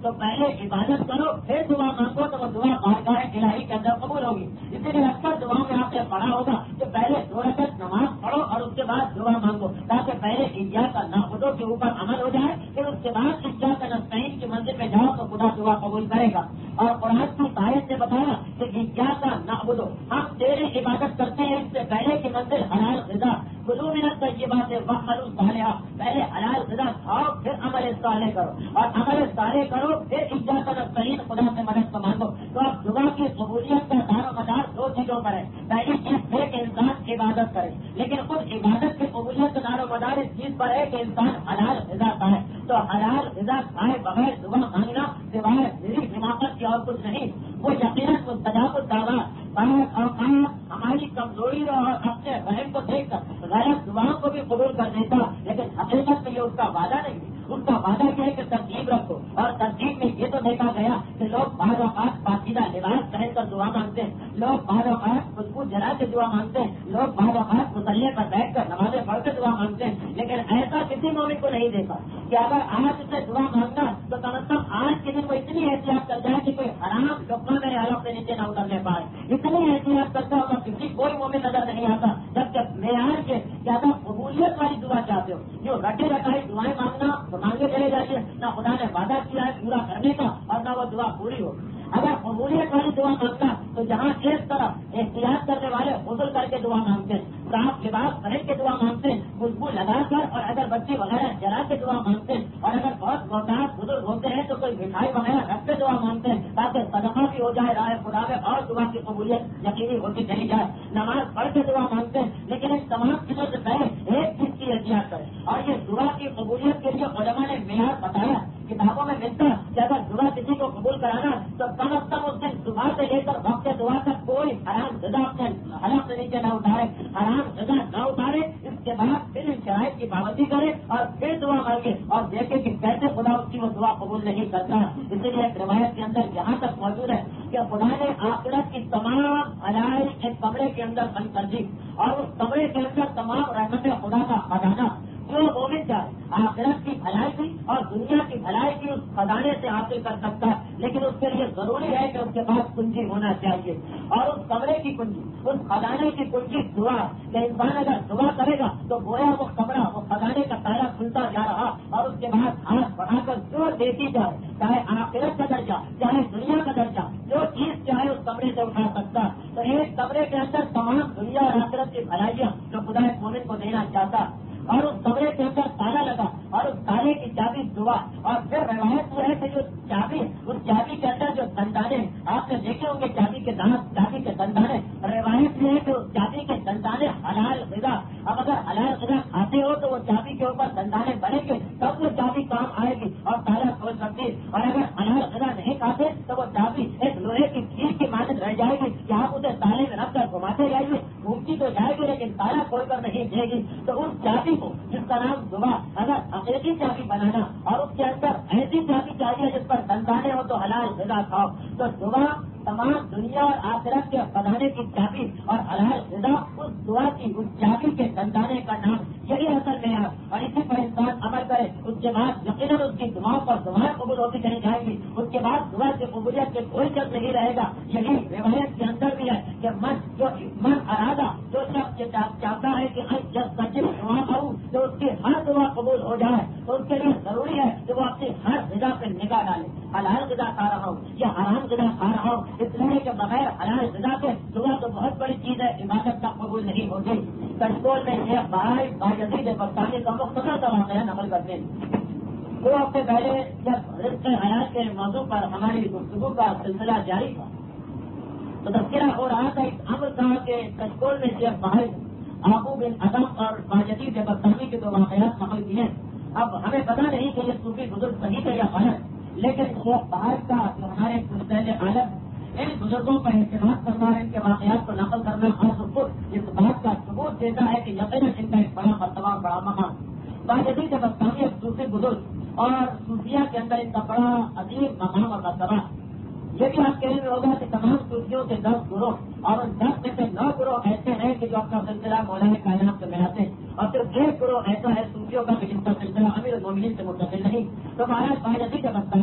تو پہلے عبادت کرو پھر دعا مانگو تو وہ دعا بارگاہ الہی کے اندر قبول ہوگی. اسی لیے اکثر دعاؤں میں آپ نے پڑھا ہوگا کہ پہلے دو رکعت نماز پڑھو اور اس کے بعد دعا مانگو, تاکہ پہلے ایجاد کا نعبدو کے اوپر عمل ہو جائے, پھر اس کے بعد ایجاد کا نستعین کی منزل پہ جاؤ تو خدا دعا قبول کرے گا. اور قرآن کی آیت نے بتایا کہ ایجاد کا نعبدو, ہم تیری عبادت کرتے ہیں, اس سے پہلے کی منزل حلال غذا, کلوا من الطیبات واعملوا صالحا, پہلے حلال غذا کھاؤ پھر عمل صالح کرو, اور عمل صالح کرو پھر ایجاد کا نستعین خدا سے مدد کو مانگو. تو اب دعا کی قبولیت کا دار و مدار دو چیزوں پر ہے. پہلی چیز ہے کہ انسان عبادت کرے, لیکن خود عبادت کی قبولیت کا دار و مدار اس چیز پر ہے کہ انسان حلال غذا کھائے. تو حلال غذا کھائے بغیر دعا مانگنا سوائے میری حماقت کی اور کچھ نہیں. وہ یقیناً مستجاب الدعوات بات اور ہماری کمزوری اور اپنے بہن کو دیکھ کر غلط دعاؤں کو بھی قبول کر دیتا, لیکن حقیقت میں یہ اس کا وعدہ نہیں. اس کا وعدہ کیا ہے کہ ترتیب رکھو, اور ترتیب میں یہ تو دیکھا گیا کہ لوگ بعض اوقات پاکیزہ لباس پہن کر دعا مانگتے ہیں, لوگ بعض اوقات خوشبو جلا کے دعا مانگتے ہیں, لوگ بعض اوقات مسلح پر بیٹھ کر نمازیں پڑھ کے دعا مانگتے ہیں. لیکن ایسا کسی مومن کو نہیں دیکھا کہ اگر آج سے دعا مانگنا تو کم از کم آج کے دن وہ اتنی احتیاط کر جائے کہ کوئی حرام لقمہ میرے حلق سے نیچے نہ اترنے پائے. اتنی احتیاط کرتا ہوگا کسی کوئی مومن نظر نہیں آتا. جب جب معیار کے زیادہ قبولیت والی دعا چاہتے ہو, جو رٹے رٹائی دعائیں مانگنا تو مانگے چلے جائیے, نہ خدا نے وعدہ کیا ہے پورا کرنے کا اور نہ وہ دعا پوری ہو. اگر قبولیت والی دعا مانگتا تو جہاں ایک طرف احتیاط کرنے والے غسل کر کے دعا مانگتے ہیں, صاف لباس پہن کے دعا مانگتے ہیں, خوشبو لگا کر اور اگر بچے وغیرہ جلا کے دعا مانگتے ہیں, اور اگر بہت محتاط بزرگ ہوتے ہیں تو کوئی مٹھائی وغیرہ رکھ کے دعا مانگتے ہیں تاکہ صدقہ بھی ہو جائے راہ خدا میں اور دعا کی قبولیت یقینی ہوتی چلی جائے. نماز پڑھ کے دعا مانگتے ہیں, لیکن ان تمام چیزوں سے پہلے ایک چیز کی احتیاط کریں, اور یہ دعا کی قبولیت کے لیے علماء نے معیار بتایا, کتابوں میں ملتا کہ اگر دعا کسی کو قبول کرانا تو کم از کم اس دن صبح سے لے کر وقت دعا تک کوئی حرام غذا اپنے حلق سے نیچے نہ اتارے, حرام غذا نہ اتارے. اس کے بعد پھر ان شرائط کی پابندی کرے اور پھر دعا مانگے اور دیکھے کہ کیسے خدا اس کی وہ دعا قبول نہیں کرتا. اسی لیے ایک روایت کے اندر یہاں تک موجود ہے کہ خدا نے آخرت کی تمام علاج ایک کمرے کے اندر بند کر دی, اور اس کمرے کے اندر تمام رحمت خدا کا خزانہ جو مومن چاہے آخرت کی بھلائی کی اور دنیا کی بھلائی کی اس خزانے سے حاصل کر سکتا ہے. لیکن اس کے لیے ضروری ہے کہ اس کے پاس کنجی ہونا چاہیے, اور اس کمرے کی کنجی, اس خزانے کی کنجی دعا. کہ انسان اگر دعا کرے گا تو گویا وہ کمرہ, وہ خزانے کا تالا کھلتا جا رہا, اور اس کے بعد ہاتھ بڑھا کر جو دیتی جائے, چاہے آخرت کا درجہ چاہے دنیا کا درجہ, جو چیز چاہے اس کمرے سے اٹھا سکتا. تو ایک کمرے کے اندر تمام دنیا اور آخرت کی بھلائیاں جو خدا ایک مومن کو دینا چاہتا, اور اس کمرے کے اندر تالا لگا اور اس تالے کی چابی دعا. اور پھر روایت یہ ہے کہ جو چابی, اس چابی کے اندر جو دندانے آپ نے دیکھے ہوں گے, چابی کے دانت, چابی کے دندانے, روایت یہ ہے کہ اس چابی کے دندانے حلال غذا. اب اگر حلال غذا کھاتے ہو تو وہ چابی کے اوپر دندانے بنے گے, تب وہ چابی کام آئے گی اور تالا کھول سکتی. اور اگر حلال غذا نہیں کھاتے تو وہ چابی ایک لوہے کی کھیل کی مانند رہ جائے گی کہ آپ اسے تالے میں رکھ کر گھماتے جائیے, گھومتی تو جائے گی لیکن تالا کھول کر نہیں دے گی. تو اس چابی کو جس کا نام دعا, اگر حقیقی چابی بنانا اور اس کے اندر ایسی چابی چاہیے جس پر دندانے ہو تو حلال غذا کھاؤ. تو دعا تمام دنیا اور آخرت کے خزانے کی چابی اور حلال غذا اس دعا کی, اس چابی کے دندانے کا نام, یہی اصل میں ہے. اور اسی پر انسان عمل کرے, اس کے بعد یقیناً اس کی دعاؤں پر دعائیں قبول ہوتی چلی جائیں گی. اس کے بعد دعا کی قبولیت کے کوئی شک نہیں رہے گا. یہی روایت کے اندر بھی ہے کہ من جو من ارادہ, جو شخص چاہتا ہے کہ جب سچی دعا کروں تو اس کی ہر دعا قبول ہو جائے, تو اس کے لیے ضروری ہے کہ وہ اپنی ہر غذا پہ نگاہ ڈالے. حلال غذا کھا رہا ہوں یا حرام غذا کھا رہا ہوں, اس لیے کہ بغیر حلال غذا کے دعا تو بہت بڑی چیز ہے, عبادت کا قبول نہیں ہوگی. کشکول میں ایک بھائی باجدید بستانی کا مختصر کا واقعہ نقل کرتے ہیں. دو ہفتے پہلے جب رزق حیات کے موضوع پر ہماری گفتگو کا سلسلہ جاری تھا تو تذکرہ ہو رہا تھا اس امر کا کہ کشکول میں ایک بھائی آبو بن ادم اور باجدید بستانی کے دو واقعات نقل کیے. اب ہمیں پتہ نہیں کہ یہ صوفی بزرگ صحیح ہے یا غلط, لیکن شیخ باہر کا جو ہمارے پہلے عالم, ان بزرگوں پر اعتماد کرنا اور ان کے واقعات کو نقل کرنا خاص خود اس بات کا ثبوت دیتا ہے کہ یقیناً ان کا ایک بڑا مرتبہ بڑا مقام. باجدید بستانی ایک صوفی بزرگ اور صوفیہ کے اندر ان کا بڑا عظیم مقام اور مرتبہ. یہ بھی آپ کہنے میں ہوگا کہ تمام صوفیوں کے دس گروہ اور ان دس میں سے نو گروہ ایسے ہیں کہ جو اپنا سلسلہ مولانا کائنات سے ملاتے ہیں, اور صرف ایک گروہ ایسا ہے صوفیوں کا کہ جن کا سلسلہ امیر المومنین سے متصل نہیں. تو مہاراج باجدید بستانی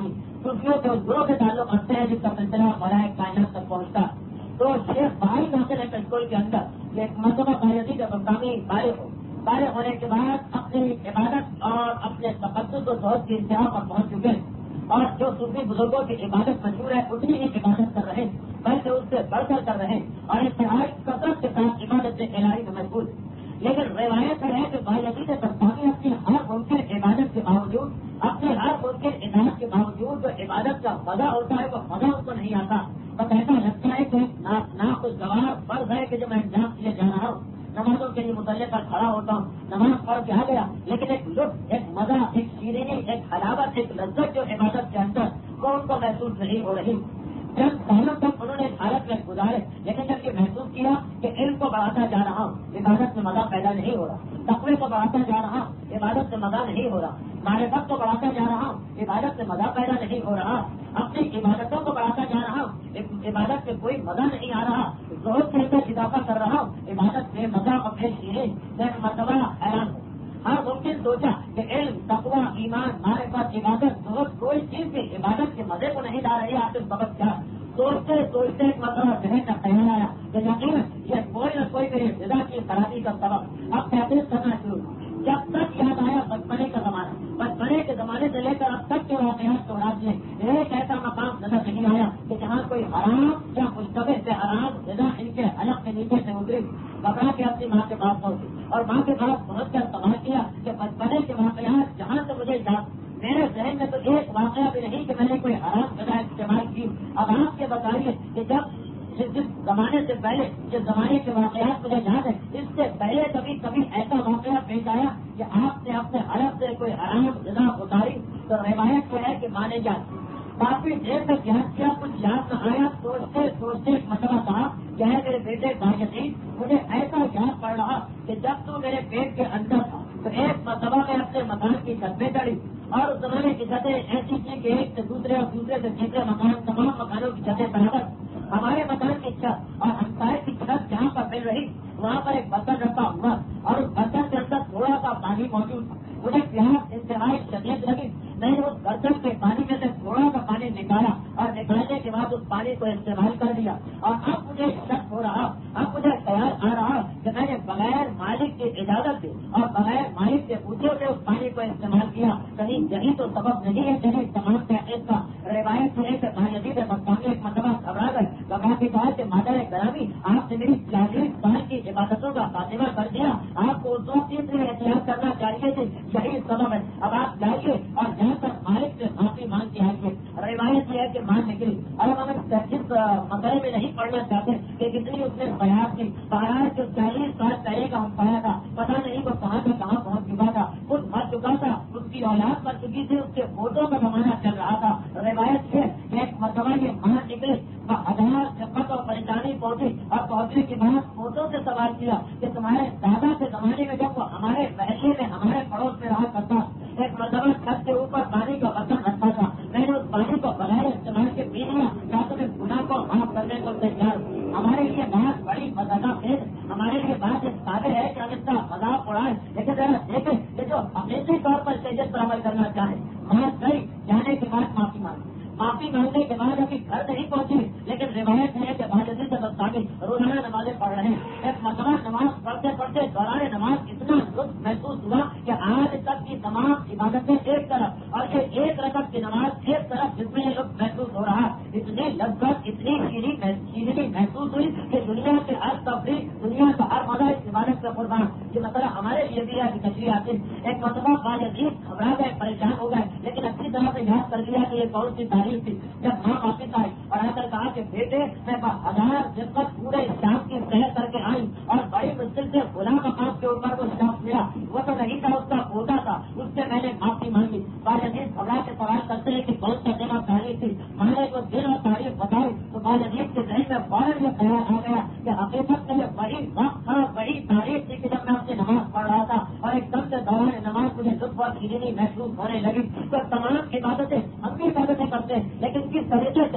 صوفیوں کے گروہ سے تعلق رکھتے ہیں جس کا سلسلہ ملائے کائنات تک پہنچتا. تو شیخ بھائی ناصر ہے پنچکول کے اندر ایک مرتبہ بایزید بستامی بالغ ہو بالغ ہونے کے بعد اپنی عبادت اور اپنے تقدس و زہد کی انتہا پر پہنچ چکے اور جو صوفی بزرگوں کی عبادت مشہور ہے اتنی ہی عبادت کر رہے بلکہ اس سے بڑھ کر کر رہے اور انتہائی کثرت کے ساتھ عبادت سے الہی میں مشغول. لیکن روایت ہے کہ بایزید بستامی اپنی ہر ممکن عبادت کے باوجود اپنے ہر ممکن عبادت کے باوجود جو عبادت کا مزہ ہوتا ہے وہ مزہ اس کو نہیں آتا. بس ایسا لگتا ہے کہ ناخوشگوار فرض ہے کہ جو میں انجام کیے جا رہا ہوں نمازوں کے لیے مسلح پر کھڑا ہوتا ہوں نماز پڑھ کے آ گیا لیکن ایک لطف ایک مزہ ایک شیرینی ایک حلاوت ایک لذت جو عبادت کے اندر وہ ان کو محسوس نہیں ہو رہی. چند سالوں تک انہوں نے حالت میں گزارے لیکن جب یہ محسوس کیا کہ علم کو بڑھاتا جا رہا ہوں عبادت میں مزہ پیدا نہیں ہو رہا, تقوی کو بڑھاتا جا رہا ہوں عبادت میں مزہ نہیں ہو رہا, معرفت کو بڑھاتا جا رہا ہوں عبادت میں مزہ پیدا نہیں ہو رہا, اپنی عبادتوں کو بڑھاتا جا رہا ہوں عبادت میں کوئی مزہ نہیں آ رہا, زہد کے اندر اضافہ کر رہا ہوں عبادت میں مزہ اور پھر شیریں میں مرتبہ حیران ہوں. ہر ممکن سوچا کہ علم تقوی ایمان معرفت عبادت زہد کوئی چیز بھی عبادت کے مزے کو نہیں لا رہی آخر سبق کیا. سوچتے سوچتے ایک مرتبہ ذہن کا خیال آیا کہ یقین یہ کوئی نہ کوئی میری غذا کی خرابی کا سبب اب تحقیق کرنا شروع. جب تک یاد آیا بچپنے کا زمانہ بچپنے کے زمانے سے لے کر اب تک کے واقعات کو راج میں ایک ایسا مقام نظر نہیں آیا کہ جہاں کوئی حرام یا مشتبہ سے حرام غذا ان کے حلق کے نیچے سے اتری. گھبرا کے اپنی ماں کے پاس پہنچی اور ماں کے پاس پہنچ کر سوال کیا کہ بچپنے کے واقعات جہاں سے مجھے یاد میرے ذہن میں تو ایک واقعہ بھی نہیں کہ میں نے کوئی حرام غذا استعمال کی. اب آپ کے بتائیے کہ جب جس زمانے سے پہلے جس زمانے کے واقعات مجھے یاد ہے اس سے پہلے کبھی کبھی ایسا واقعہ پیش آیا کہ آپ نے اپنے حلق سے کوئی حرام غذا اتاری. تو روایت یہ ہے کہ مانے جاتی کافی دیر تک یاد کیا کچھ یاد نہ آیا. سوچتے سوچتے ایک مرتبہ کہا کیا ہے میرے بیٹے بایزید مجھے ایسا یاد پڑ رہا کہ جب تو میرے پیٹ کے اندر تھا تو ایک مرتبہ میں اپنے مکان کی چھت پہ چڑھی اور اس زمانے کی چھتیں ایسی تھی کہ ایک سے دوسرے اور دوسرے سے تیسرے مکان تمام مکانوں کی چھتیں برابر. ہمارے مکان کی چھت اور ہمسائے کی چھت جہاں پر مل رہی وہاں پر ایک برتن رکھا ہوا اور اس برتن کے اندر تھوڑا سا پانی موجود تھا. مجھے پیاس انتہائی شدید لگی. میں نے اس برتن کے پانی میں سے تھوڑا سا پانی نکالا اور نکالنے کے بعد اس پانی کو استعمال کر دیا. اور اب مجھے شک ہو رہا اب مجھے خیال آ رہا کہ میں نے بغیر مالک کی اجازت سے اور بغیر مالک سے پوچھے سے اس پانی کو استعمال کیا. کہیں یہی تو سبب نہیں ہے کہیں تمام تحقیق کا. روایت ہے کہ بایزید بستامی ایک مرتبہ گھبرا گئے گھبرا کے کہا کہ مادر گرامی آپ نے میری چالیس سال کی عبادتوں کا خاتمہ کر دیا. آپ کو اس وقت اس لیے احتیاط کرنا چاہیے تھے یہی سبب ہے. اب آپ جائیے اور جہاں تک مالک سے معافی مانگ کے آئیے. روایت یہ ہے کہ مان نکلی. اب ہم اس مسئلے میں نہیں پڑھنا چاہتے کہ کتنی اس نے بیان کی. بہرحال جو چالیس سال پہلے کا ہم پڑھا تھا پتا نہیں وہ کہاں سے کہاں پہنچ چکا تھا. خود مر چکا تھا اس کی اولاد مر چکی تھی اس کے فوٹو کا زمانہ چل رہا تھا. روایت ہے کہ ایک مرتبہ یہ باہر نکلے ہزار شفقت اور پریشانی پہنچی اور پہنچنے کے بعد فوٹو سے سوال کیا کہ تمہارے دادا کے زمانے میں جب وہ ہمارے محلے میں ہمارے پڑوس میں رہا کرتا ایک مرتبہ چھت کے اوپر پانی کا برتن رکھا تھا. میں نے اس پانی کو بغیر استعمال کے پی لیا تاکہ میں گناہ کو معاف کرنے کو تیار. ہمارے لیے بات بڑی مزہ خیز ہمارے لیے بات ایک قابل ہے کہ ہم اس کا مذاق اڑائیں لیکن ذرا دیکھیں کہ جو حقیقی طور پر شریعت پر عمل کرنا چاہیں بات گئی جانے کے بعد معافی مانگی. معافی مانگنے کے بعد ابھی گھر نہیں پہنچی لیکن روایت ہے کہ بایزید بستامی روزانہ نمازیں پڑھ رہے ہیں. ایک مرتبہ نماز پڑھتے پڑھتے دوران نماز اتنا لطف محسوس ہوا کہ آج تک کی تمام عبادتیں ایک طرف اور یہ ایک رکعت کی نماز ایک طرف جس میں یہ لطف محسوس ہو رہا اتنی لذت اتنی شیرینی محسوس ہوئی کہ دنیا کے ہر تفریح دنیا کا ہر مزہ اس عبادت کا قربان. یہ مسئلہ ہمارے لیے بھی ہے کہ تشریح آتی. ایک مرتبہ بایزید گھبرا گئے پریشان ہو گئے لیکن اچھی طرح سے یاد کر لیا کہ یہ کون سی تاریخ تھی. جب ماں واپس آئی اور آ کر کہا کہ بیٹے میں ہزار دقت پورے شام کی سیر کر کے آئی اور بڑی مشکل سے غلام مقام کے اوپر وہ شخص ملا وہ تو نہیں تھا اس کا پوتا تھا اس سے میں نے معافی مانگی. بایزید گھبرا کے سوال کرتے ہیں کہ کون سا دن اور تاریخ تھی. میں نے وہ دن اور تاریخ بتائی تو بایزید کے ذہن میں فوراً یہ خیال آ گیا کہ حقیقت میں یہ وہی وقت تھا وہی تاریخ تھی کہ جب میں اپنی نماز پڑھ رہا تھا اور ایک دم سے دوران نماز مجھے لطف اور شیرینی محسوس ہونے لگی. تو تمام عبادتیں ہم بھی عبادتیں کرتے ہیں لیکن کس طریقے سے کتنی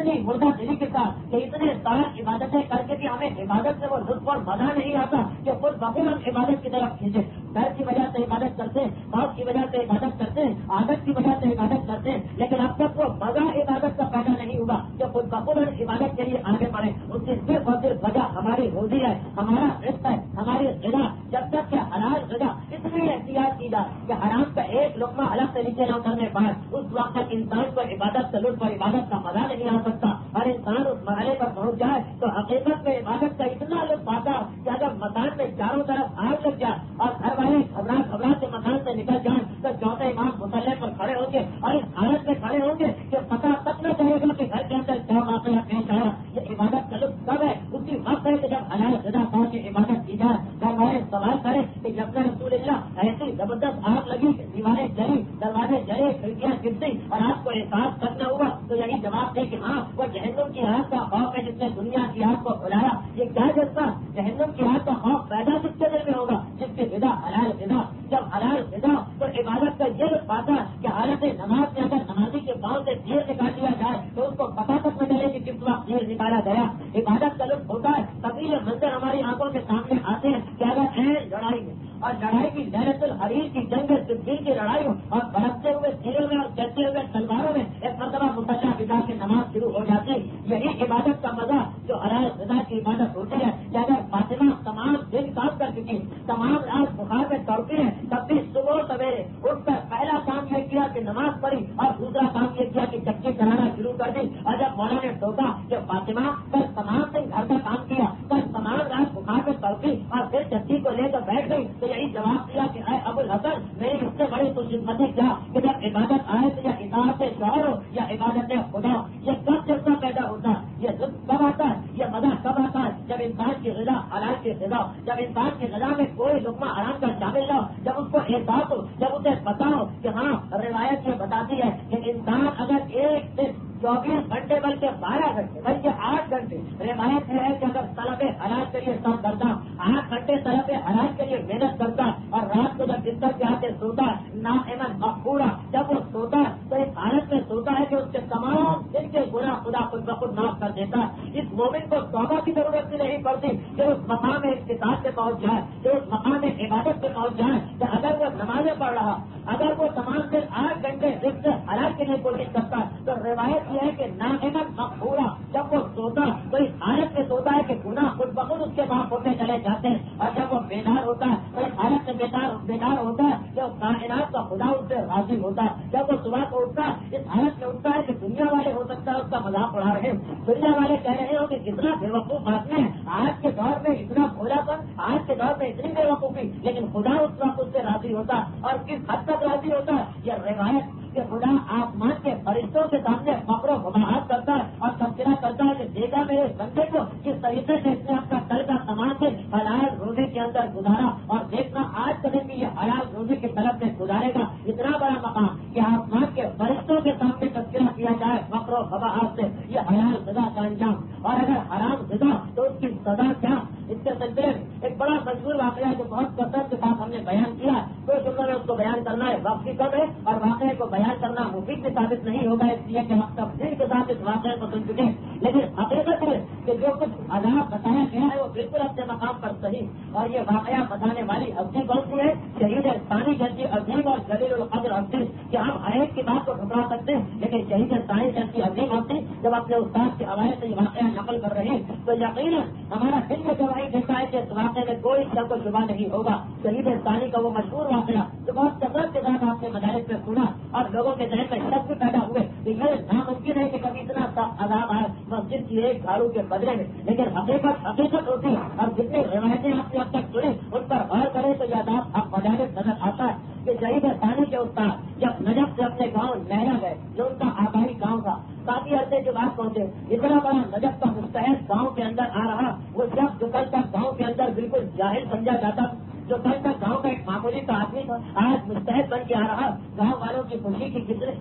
اتنی مردہ دلی کے ساتھ کہ اتنے سارا عبادتیں کر کے بھی ہمیں عبادت سے وہ لطف اور مزہ نہیں آتا کہ خود بخود ہم عبادت کی طرف کھینچے. ڈر کی وجہ سے عبادت کرتے ہیں, موت کی وجہ سے عبادت کرتے ہیں, عادت کی وجہ سے عبادت کرتے ہیں, لیکن اب تک وہ مزہ عبادت کا پیدا نہیں ہوا کہ خود بخود ہم عبادت کے لیے آگے بڑھے. اس کی صرف اور صرف وجہ ہماری روزی ہے, ہمارا رزق ہے, ہماری غذا. جب تک کہ حلال غذا اتنی احتیاط کی جائے کہ حرام کا ایک لقمہ الگ سے نیچے نہ اترنے پائے, اس وقت تک انسان کو عبادت سے لطف اور عبادت کا مزہ نہیں آ سکتا. ہر انسان اس مرحلے پر پہنچ جائے تو حقیقت میں عبادت کا اتنا لطف آتا کہ اگر مکان میں چاروں طرف آگ لگ جائے اور گھر والے گھبرا گھبرا کے مکان سے نکل جائیں تو چوتھے امام مسلح پر کھڑے ہوں گے اور اس حالت میں کھڑے ہوں گے کہ پتہ تک نہ چلے گا کہ گھر کے اندر کیا واقعہ پیش آیا. یہ عبادت کا لطف کب ہے؟ اسی وقت ہے کہ جب حلال غذا کھا کے عبادت کی جائے. گھر والے سوال کریں کہ جب رسول اللہ ایسی زبردست آگ لگی, دیواریں جلی, دروازے جلے, کھڑکیاں گرتی اور آپ کو احساس کرنا ہوا تو یہی جواب دے کہ ہاں وہ جہنم کی آگ کا خوف ہے جس نے دنیا کی آگ کو بلایا. یہ کیا جذبہ؟ جہنم کی آگ کا خوف پیدا کس کے دل میں ہوگا؟ جس کی غذا حلال غذا. جب حلال غذا تو عبادت کا یہ پاتا کہ حالت نماز میں اگر نمازی کے پاؤں سے تیر نکال دیا جائے تو اس کو پتہ تک نہ چلے کہ کس وقت تیر نکالا گیا. عبادت کا لطف ہوتا ہے تبھی یہ منظر ہماری آنکھوں کے سامنے آتے ہیں کہ اگر این لڑائی میں اور لڑائی کی لیلۃ الحریر کی جنگ صدیق کی لڑائی ہو اور برستے ہوئے تیروں میں اور چلتے ہوئے تلواروں میں ایک مرتبہ مسلح بٹا کے نماز شروع ہو جاتی. یہی عبادت کا مزہ جو حلال غذا کی عبادت ہوتی ہے کہ اگر فاطمہ تمام دن کام کر چکی, تمام رات بخار میں توڑتی ہے, تب بھی صبح سویرے اٹھ کر پہلا کام یہ کیا کہ نماز پڑھی اور دوسرا کام یہ کیا کہ چکی چلانا شروع کر دی. اور جب مولا نے ٹوکا کہ فاطمہ کل تمام دن گھر کا کام کیا, کل تمام رات بخار میں توڑتی اور پھر چکی کو لے کر بیٹھ گئی, تو یہی جواب دیا کہ اے ابو الحسن میری اس سے بڑی تو خدمتیں کیا کہ جب عبادت آئے تو یا اطاعت شوہر ہو یا عبادت خدا. یہ کب جذبہ پیدا ہوتا ہے, یہ لطف کب آتا ہے, یہ مزہ کب آتا ہے؟ جب انسان کی غذا حلال کی غذا, جب انسان کی غذا میں کوئی لقمہ حرام کا شامل نہ ہو, جب اس کو احساس ہو, جب اسے پتا ہو کہ ہاں روایت یہ بتاتی ہے کہ انسان اگر ایک دن چوبیس گھنٹے بلکہ بارہ گھنٹے بلکہ آٹھ گھنٹے روایت ہے کہ اگر طلب حلال کے لیے سب کرتا, آٹھ گھنٹے طلب حلال کے لیے محنت کرتا اور رات کو جب بستر کے آتے سوتا نااہمن مقبورہ, جب وہ سوتا تو اس حالت میں سوتا ہے کہ اس کے تمام دن کے گناہ خدا خود بخود معاف کر دیتا. اس مومن کو توبہ کی ضرورت بھی نہیں پڑتی کہ اس مقام اقتصاد سے پہنچ جائے, کہ اس مقام عبادت سے پہنچ جائے کہ اگر وہ نمازیں پڑھ رہا, اگر وہ تمام دن آٹھ گھنٹے رزق حلال کے لیے کوشش کرتا تو روایت یہ ہے کہ نااہمن مقبورہ جب وہ سوتا تو اس حالت میں سوتا ہے کہ گناہ خود بخود اس کے معاف ہوتے چلے جاتے ہیں. اور جب وہ بیدار ہوتا ہے تو اس حالت میں بیدار بیدار ہوتا ہے کہ کائنات کا خدا اس سے راضی ہوتا ہے. جب وہ صبح کو اٹھتا ہے اس حالت میں اٹھتا ہے کہ دنیا والے ہو سکتا ہے اس کا مذاق اڑا رہے ہیں, دنیا والے کہہ رہے ہو کہ کتنا بے وقوف آدمی ہے, آج کے دور میں اتنا بھولا پن, آج کے دور میں اتنی بے وقوفی, لیکن خدا اس وقت اس سے راضی ہوتا ہے. اور کس حد تک راضی ہوتا ہے؟ یہ روایت کہ خدا آسمان کے فرشتوں کے سامنے فخر و فخر کرتا ہے اور تبصرہ کرتا ہے کہ دیکھا میرے بندے کو کس طریقے سے اس نے اپنا کل کا تمام سے حلال روزے کے اندر گزارا, اور دیکھنا آج کبھی بھی یہ حلال روزے کی طرف میں گزارے گا. اتنا بڑا مقام کہ آسمان کے فرشتوں کے سامنے تبصرہ کیا جائے فخر و فخر سے, یہ حلال غذا کا انجام. اور اگر حرام غذا تو اس کی سزا کیا؟ اس کے سلسلے ایک بڑا مشہور واقعہ جو بہت کثرت کے ساتھ ہم نے بیان کیا, تو شکر میں اس کو بیان کرنا ہے وقت کی کم ہے اور واقعے کو بیان کرنا مفید بھی ثابت نہیں ہوگا, اس لیے کہ ہم تفصیل کے ساتھ اس واقعے کو سن چکے. لیکن حقیقت ہے کہ جو کچھ عذاب بتایا گیا ہے وہ بالکل اپنے مقام پر صحیح, اور یہ واقعہ بتانے والی ابدی کون سی ہے؟ شہید ثانی جیسی عظیم اور جلیل القدر ابدی. کہ ہم ہر ایک کی بات کو ٹھکرا سکتے ہیں, لیکن شہید ثانی جیسی عظیم ابدی جب اپنے استاد کے حوالے سے یہ واقعہ نقل کر رہے ہیں تو یقیناً ہمارا دل میں گواہی دیتا ہے کہ اس واقعے میں کوئی شک و شبہ نہیں ہوگا. شہید ثانی کا وہ مشہور واقعہ جو بہت کثرت کے ساتھ آپ نے مدارس میں سنا اور لوگوں کے ذہن میں شک بھی پیدا ہوئے کہ یہ ناممکن ہے کہ کبھی اتنا عذاب آئے مسجد کی ایک جھاڑو کے بدلے میں, لیکن حقیقت حقیقت ہوتی ہے. اور جتنی روایتیں آپ نے اب تک سنی ان پر غور کریں تو یہ عذاب اب مدارس نظر آتا ہے کہ شہید ثانی کے استاد جب نجف سے اپنے گاؤں لہرا گئے جو ان کا آبائی گاؤں تھا, کافی عرصے کے بعد پہنچے, اتنا بڑا نجف کا مستحق گاؤں کے اندر آ رہا, وہ جب جو کل تک گاؤں کے اندر بالکل جاہل سمجھا جاتا, جو کل تک گاؤں کا ایک معمولی کا آدمی تھا, آج مستحق بن کے آ رہا. گاؤں والوں کی خوشی کی کتنی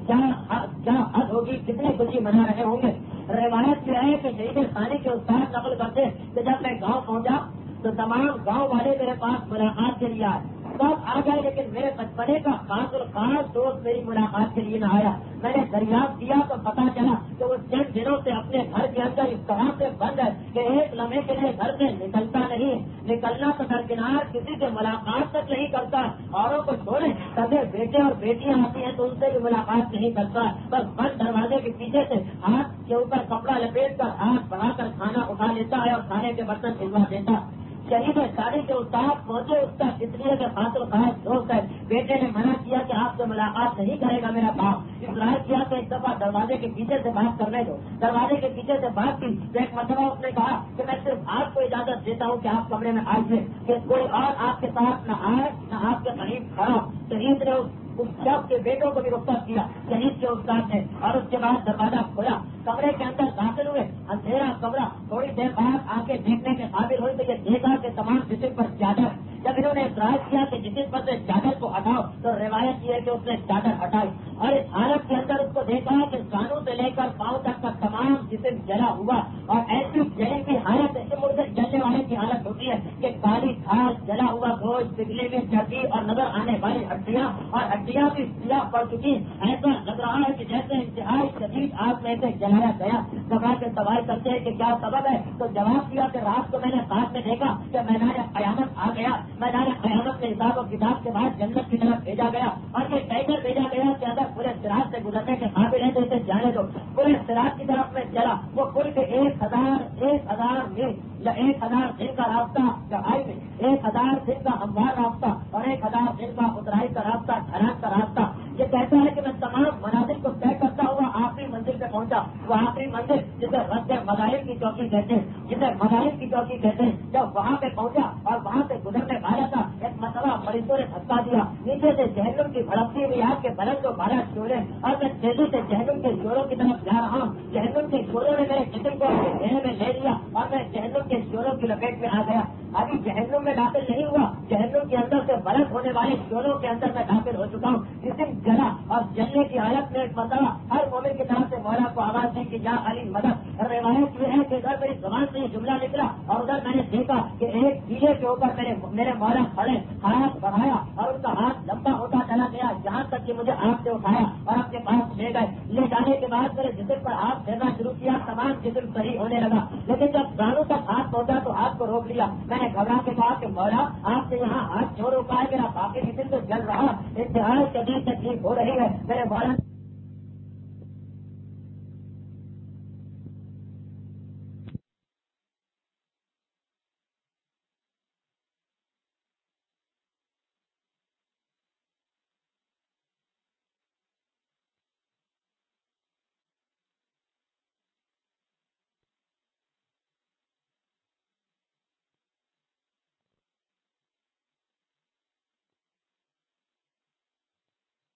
کیا حد ہوگی, کتنی خوشی منا رہے ہوں گے. روایت یہ ہے کہ شہید ثانی کے استاد نقل کرتے کہ جب میں گاؤں پہنچا تو تمام گاؤں والے میرے پاس ملاقات کے لیے آئے, سب آ گئے, لیکن میرے بچپنے کا خاص اور خاص دوست میری ملاقات کے لیے نہ آیا. میں نے دریافت کیا تو پتا چلا کہ وہ جن ان دنوں سے اپنے گھر کے اندر اس طرح سے بند ہے کہ ایک لمحے کے لیے گھر سے نکلتا نہیں، نکلنا تو درکنار کسی سے ملاقات تک نہیں کرتا، اوروں کو چھوڑے سبے بیٹے اور بیٹیاں آتی ہیں تو ان سے بھی ملاقات نہیں کرتا، بس بند دروازے کے پیچھے سے ہاتھ کے اوپر کپڑا لپیٹ کر ہاتھ بڑھا کر کھانا اٹھا لیتا ہے اور کھانے کے برتن کھلوا دیتا۔ شہید شادی کے استاد پہنچے، اس کا کتنے کے خاطر خاص دوست ہے، بیٹے نے منع کیا کہ آپ سے ملاقات نہیں کرے گا میرا باپ، اصرار کیا کہ ایک دفعہ دروازے کے پیچھے سے بات کرنے دو، دروازے کے پیچھے سے بات کی تو ایک مرتبہ اس نے کہا کہ میں صرف آپ کو اجازت دیتا ہوں کہ آپ کمرے میں آئیے، کہ کوئی اور آپ کے ساتھ نہ آئے نہ آپ کے قریب کھڑا۔ شہید نے اس شخص کے بیٹوں کو بھی رخصت کیا شہید کے استاد نے، اور اس کے بعد دروازہ کھولا، کمرے کے اندر داخل ہوئے، اندھیرا کمرہ، تھوڑی دیر بعد آ کے دیکھنے کے قابل ہوئی تو یہ دیکھا کہ تمام جسم پر چادر، جب انہوں نے اعتراض کیا کہ جسم پر سے چادر کو ہٹاؤ تو روایت یہ ہے کہ اس نے چادر ہٹائی، اور اس حالت کے اندر اس کو دیکھا کہ کانوں سے لے کر پاؤں تک کا تمام جسم جلا ہوا، اور ایسی جلن کی حالت ایسے مردے جلنے والے کی حالت ہوتی ہے کہ کالی گھاس، جلا ہوا گوشت، پگھلی میں چربی اور نظر آنے والی ہڈیاں، اور ہڈیاں بھی سیاہ پڑ چکی، ایسا لگ رہا ہے کہ جیسے انتہائی شدید آگ میں سے جلایا گیا۔ گھبرا کے سوال کرتے ہیں کہ کیا سبب ہے، تو جواب دیا کہ رات کو میں نے خواب میں دیکھا کہ میدان قیامت آ گیا، میدان قیامت میں حساب و کتاب کے بعد جنت کی طرف بھیجا گیا، اور یہ کہہ کر بھیجا گیا کہ اگر پورے سراج سے گزرنے کے قابل ہے تو اسے جانے دو۔ پورے سراج کی طرف میں چلا، وہ پل کے ایک ہزار ایک ہزار میل یا ایک ہزار دن کا راستہ چڑھائی میں، ایک ہزار دن کا ہموار راستہ اور ایک ہزار دن کا اترائی کا راستہ، ڈھلان کا راستہ، یہ کہتا ہے کہ میں تمام منازل کو طے کرتا ہوا آخری منزل پہ پہنچا۔ وہ آخری منزل جسے رد مظاہر کی چوکی کہتے ہیں، جسے مظاہر کی چوکی کہتے ہیں، جب وہاں پہ پہنچا اور وہاں سے گزرنے والا تھا، ایک مرتبہ فرشتوں نے دھکا دیا، نیچے سے جہنم کی بھڑکتی ہوئی آگ کے بلند و بارہ شعلے، اور میں تیزی سے جہنم کے شوروں کی طرف جا رہا ہوں۔ جہنم کے شوروں نے میرے جسم کو اپنے گھیرے میں لے لیا اور میں جہنم کے شوروں کی لپیٹ میں آ گیا۔ ابھی جہنم میں داخل نہیں ہوا، جہنم کے اندر سے بلند ہونے والے شوروں کے اندر میں داخل ہو چکا ہوں۔ جسم جلا اور جلنے کی حالت میں ایک مرتبہ ہر مومن کی طرف سے مولا کو آواز دی کہ یا علی مدد۔ روایت یہ ہے کہ ادھر میری زبان سے یہ جملہ نکلا اور ادھر میں نے دیکھا کہ ایک کیلے کے اوپر میرے میرے مولا کھڑے، ہاتھ بڑھایا اور ان کا ہاتھ لمبا ہوتا چلا گیا، جہاں تک کہ مجھے آپ سے اٹھایا اور اپنے پاس لے گئے۔ لے جانے کے بعد میرے جسم پر ہاتھ پھیرنا شروع کیا، تمام جسم صحیح ہونے لگا، لیکن جب کانوں تک ہاتھ پہنچا تو ہاتھ کو روک لیا۔ میں نے گھبرا کے کہا کہ مولا آپ سے یہاں ہاتھ کیوں روکا ہے، میرا باقی جسم تو جل رہا، انتہائی شدید تکلیف ہو رہی ہے۔ میرے مولا